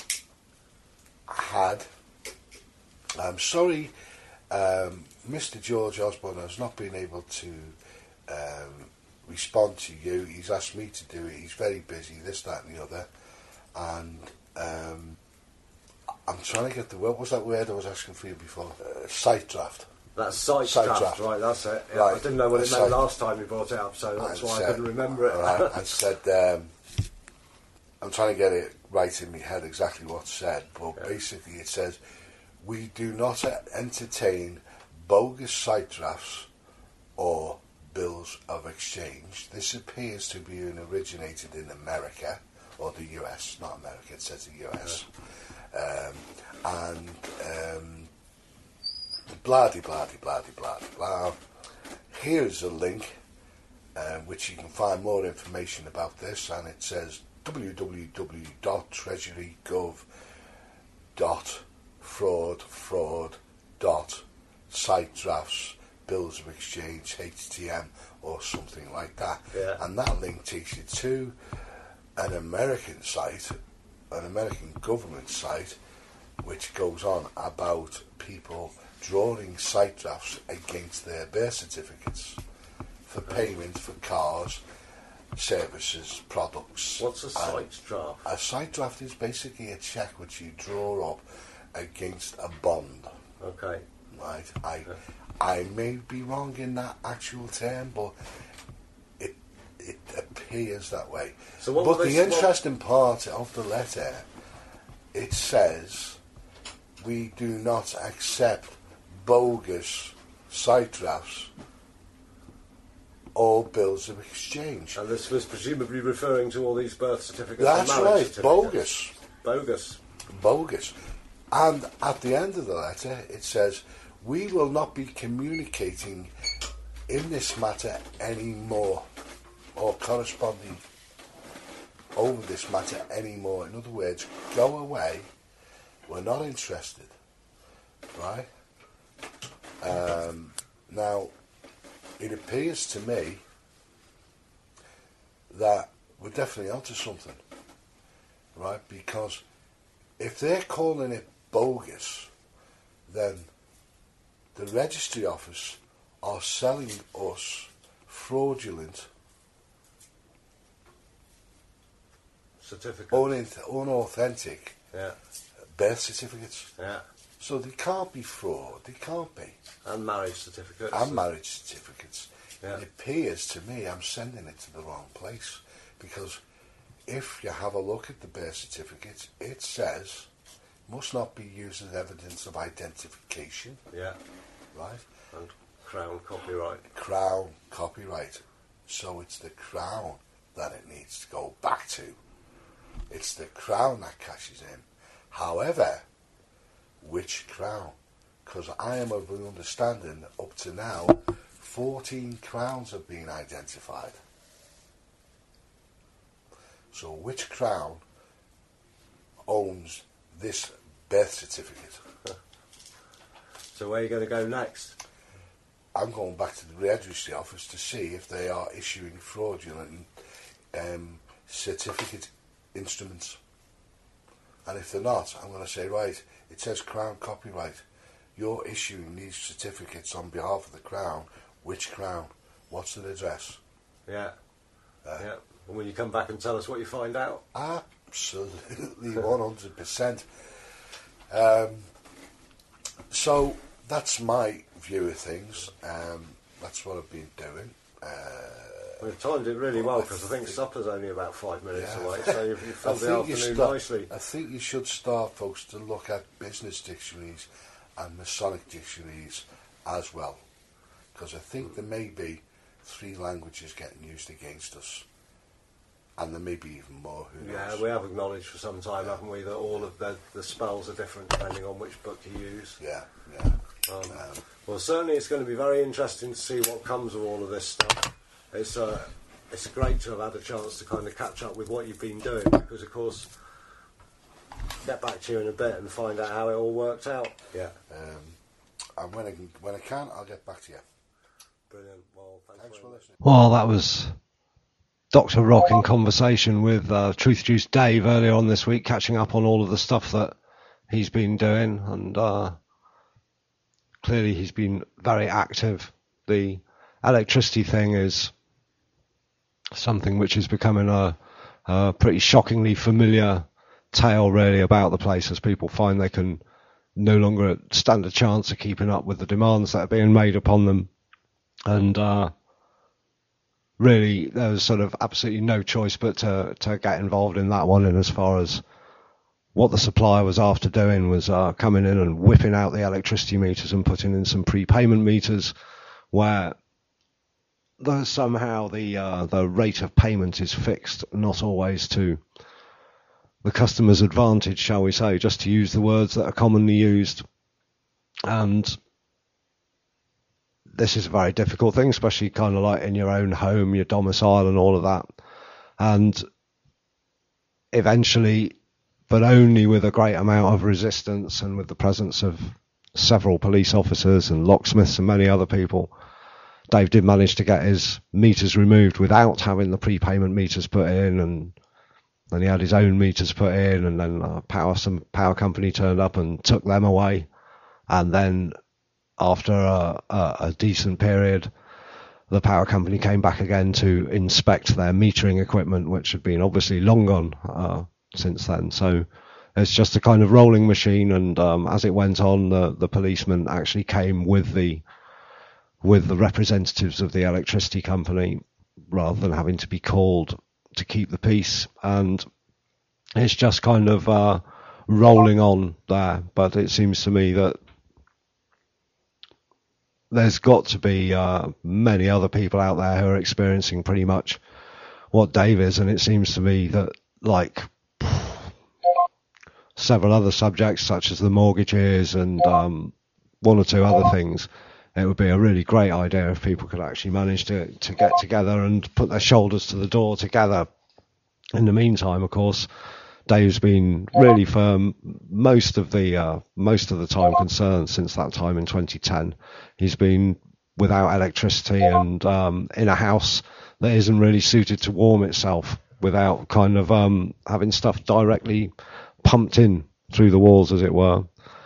had, I'm sorry, um, Mister George Osborne has not been able to um, respond to you. He's asked me to do it. He's very busy, this, that and the other. And um, I'm trying to get the, what was that word I was asking for you before? Uh, site draft. That's site, Site draft, draft. right, that's it. Yeah, Right. I didn't know what it Site- meant last time you brought it up, so that's And why I said- couldn't remember it. Right, I said, um, I'm trying to get it right in my head exactly what's said, but Yeah. basically it says, we do not entertain bogus site drafts or bills of exchange. This appears to be originated in America, or the U S, not America, it says the U S. Yeah. Um, and um, blah de blah de blah de blah de blah. Here's a link um, which you can find more information about this, and it says w w w dot treasury gov dot fraud fraud dot site drafts bills of exchange H T M or something like that. Yeah. And that link takes you to an American site, an American government site, which goes on about people drawing site drafts against their birth certificates for payment for cars, services, products. What's a And site draft? A site draft is basically a cheque which you draw up against a bond. Okay. Right? I Yeah. I may be wrong in that actual term, but it it appears that way. So what but were the they- what- interesting part of the letter, it says, we do not accept bogus site drafts or bills of exchange. And this was presumably referring to all these birth certificates That's and marriage right, certificates. bogus. Bogus. Bogus. And at the end of the letter, it says, we will not be communicating in this matter anymore, or corresponding over this matter anymore. In other words, go away. We're not interested. Right? Um, now, it appears to me that we're definitely onto something. Right? Because if they're calling it bogus, then the registry office are selling us fraudulent, Certificate. unath- unauthentic Yeah. birth certificates. Yeah. So they can't be fraud, they can't be. And marriage certificates. And marriage certificates. Yeah. It appears to me I'm sending it to the wrong place, because if you have a look at the birth certificate, it says must not be used as evidence of identification, Yeah. right? And Crown copyright. Crown copyright. So it's the Crown that it needs to go back to. It's the Crown that cashes in. However, which Crown? Because I am of the understanding that up to now, fourteen crowns have been identified. So which Crown owns this birth certificate? So where are you going to go next? I'm going back to the registry office to see if they are issuing fraudulent um, certificate instruments. And if they're not, I'm going to say, right, it says Crown copyright. You're issuing these certificates on behalf of the Crown. Which Crown? What's the address? Yeah. Uh, Yeah. And when you come back and tell us what you find out. Absolutely, one hundred percent. Um, so that's my view of things. Um, that's what I've been doing. Uh, We've timed it really well because I think supper's only about five minutes Yeah. away, so you've, you've I filled the think, you afternoon start, nicely. I think you should start, folks, to look at business dictionaries and Masonic dictionaries as well, because I think there may be three languages getting used against us. and there may be even more. Who Yeah, knows? we have acknowledged for some time, haven't we, that all of the, the spells are different depending on which book you use. Yeah, yeah. Um, Um, well, certainly it's going to be very interesting to see what comes of all of this stuff. It's uh, it's great to have had a chance to kind of catch up with what you've been doing, because, of course, get back to you in a bit and find out how it all worked out. Yeah. um, and when I, can, when I can, I'll get back to you. Brilliant. Well, thanks, Thanks very for much. listening. Well, that was Doctor Rock in conversation with uh, Truth Juice Dave earlier on this week, catching up on all of the stuff that he's been doing, and uh, clearly he's been very active. The electricity thing is something which is becoming a, a pretty shockingly familiar tale, really, about the place, as people find they can no longer stand a chance of keeping up with the demands that are being made upon them. And uh, really, there was sort of absolutely no choice but to, to get involved in that one. And as far as what the supplier was after doing was uh, coming in and whipping out the electricity meters and putting in some prepayment meters where though somehow the uh, the rate of payment is fixed, not always to the customer's advantage, shall we say, just to use the words that are commonly used. And this is a very difficult thing, especially kind of like in your own home, your domicile and all of that. And eventually, but only with a great amount of resistance and with the presence of several police officers and locksmiths and many other people, Dave did manage to get his meters removed without having the prepayment meters put in, and then he had his own meters put in, and then uh, power some power company turned up and took them away. And then after a, a, a decent period, the power company came back again to inspect their metering equipment, which had been obviously long gone uh, since then. So it's just a kind of rolling machine, and um, as it went on, the, the policeman actually came with the with the representatives of the electricity company rather than having to be called to keep the peace. And it's just kind of uh, rolling on there. But it seems to me that there's got to be uh, many other people out there who are experiencing pretty much what Dave is, and it seems to me that, like several other subjects such as the mortgages and um, one or two other things, it would be a really great idea if people could actually manage to, to get together and put their shoulders to the door together. In the meantime, of course, Dave's been really firm most of the uh, most of the time concerned since that time in twenty ten. He's been without electricity and um, in a house that isn't really suited to warm itself, without kind of um, having stuff directly pumped in through the walls, as it were.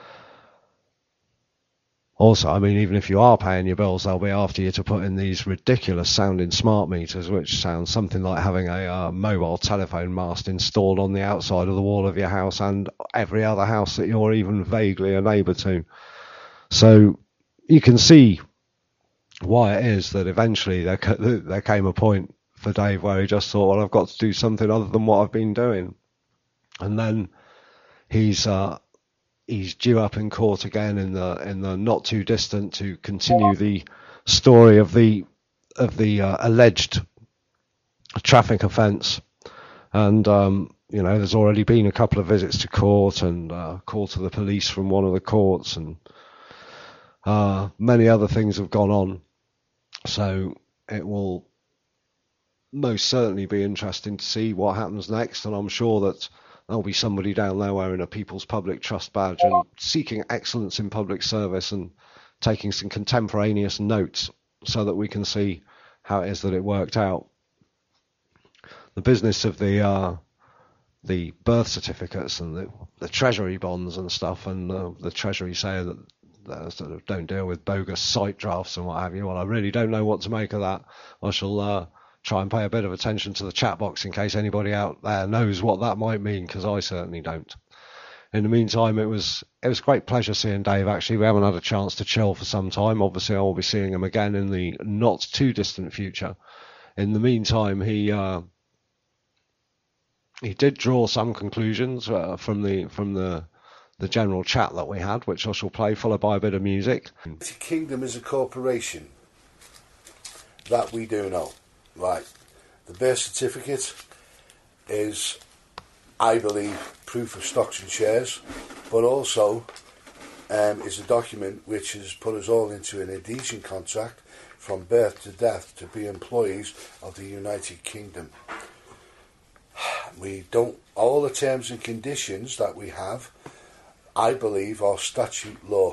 Also, I mean, even if you are paying your bills, they'll be after you to put in these ridiculous sounding smart meters, which sounds something like having a uh, mobile telephone mast installed on the outside of the wall of your house and every other house that you're even vaguely a neighbour to. So you can see why it is that eventually there, there came a point for Dave where he just thought, well, I've got to do something other than what I've been doing. And then he's... Uh, He's due up in court again in the in the not too distant to continue the story of the of the uh, alleged traffic offence, and um, you know, there's already been a couple of visits to court and uh, call to the police from one of the courts, and uh, many other things have gone on. So it will most certainly be interesting to see what happens next, and I'm sure that there'll be somebody down there wearing a People's Public Trust badge and seeking excellence in public service and taking some contemporaneous notes so that we can see how it is that it worked out. The business of the uh, the birth certificates and the, the treasury bonds and stuff, and uh, the treasury saying that they sort of don't deal with bogus site drafts and what have you. Well, I really don't know what to make of that. I shall uh, try and pay a bit of attention to the chat box in case anybody out there knows what that might mean, because I certainly don't. In the meantime, it was it was a great pleasure seeing Dave. Actually, we haven't had a chance to chill for some time. Obviously, I will be seeing him again in the not too distant future. In the meantime, he uh, he did draw some conclusions uh, from the from the the general chat that we had, which I shall play, followed by a bit of music. United Kingdom is a corporation. That we do know. Right, the birth certificate is, I believe, proof of stocks and shares, but also um, is a document which has put us all into an adhesion contract from birth to death to be employees of the United Kingdom. We don't, all the terms and conditions that we have, I believe, are statute law.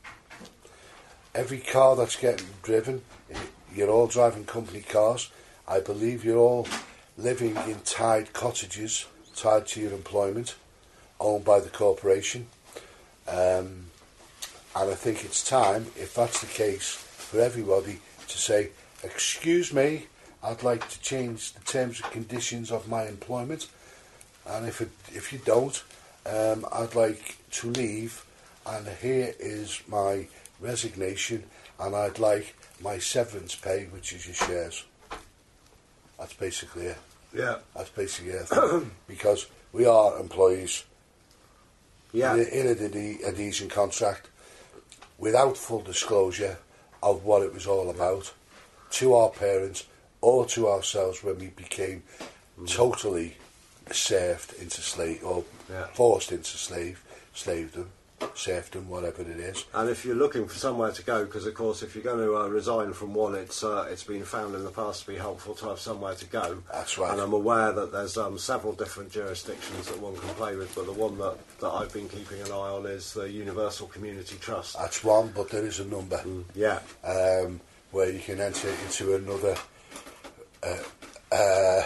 Every car that's getting driven, you're all driving company cars. I believe you're all living in tied cottages, tied to your employment, owned by the corporation. Um, and I think it's time, if that's the case, for everybody to say, excuse me, I'd like to change the terms and conditions of my employment, and if it, if you don't, um, I'd like to leave, and here is my resignation, and I'd like my severance pay, which is your shares. That's basically it. Yeah. That's basically it. Because we are employees. Yeah. In, in an ade- adhesion contract, without full disclosure of what it was all about, to our parents or to ourselves when we became mm. totally served into slave, or yeah. forced into slave, slavedom, serfdom, whatever it is. And if you're looking for somewhere to go, because of course if you're going to uh, resign from one, it's uh, it's been found in the past to be helpful to have somewhere to go. That's right. And I'm aware that there's um, several different jurisdictions that one can play with, but the one that, that I've been keeping an eye on is the Universal Community Trust. That's one, but there is a number. Mm, yeah. Um, where you can enter into another uh, uh,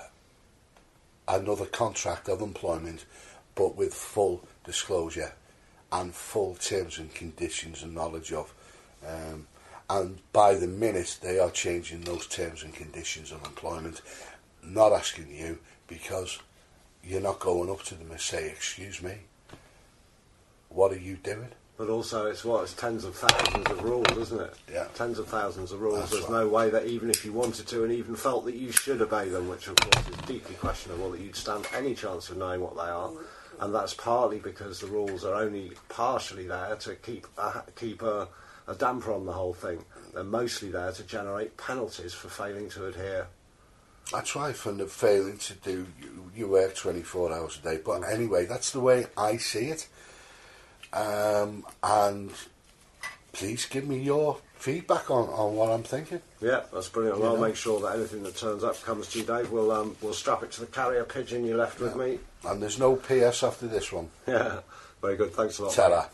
another contract of employment, but with full disclosure and full terms and conditions and knowledge of. Um, and by the minute they are changing those terms and conditions of employment, not asking you, because you're not going up to them and say, excuse me, what are you doing? But also it's what, it's tens of thousands of rules, isn't it? Yeah. Tens of thousands of rules. That's There's right. no way that even if you wanted to and even felt that you should obey them, which of course is deeply questionable, that you'd stand any chance of knowing what they are. And that's partly because the rules are only partially there to keep a, keep a, a damper on the whole thing. They're mostly there to generate penalties for failing to adhere. That's right, for the failing to do, you, you work twenty-four hours a day. But anyway, that's the way I see it. Um, and please give me your feedback on, on what I'm thinking. Yeah, that's brilliant. You I'll know? make sure that anything that turns up comes to you, Dave. We'll um, we'll strap it to the carrier pigeon you left with Yeah. me. And there's no P S after this one. Yeah, very good. Thanks a lot. Ta-ra.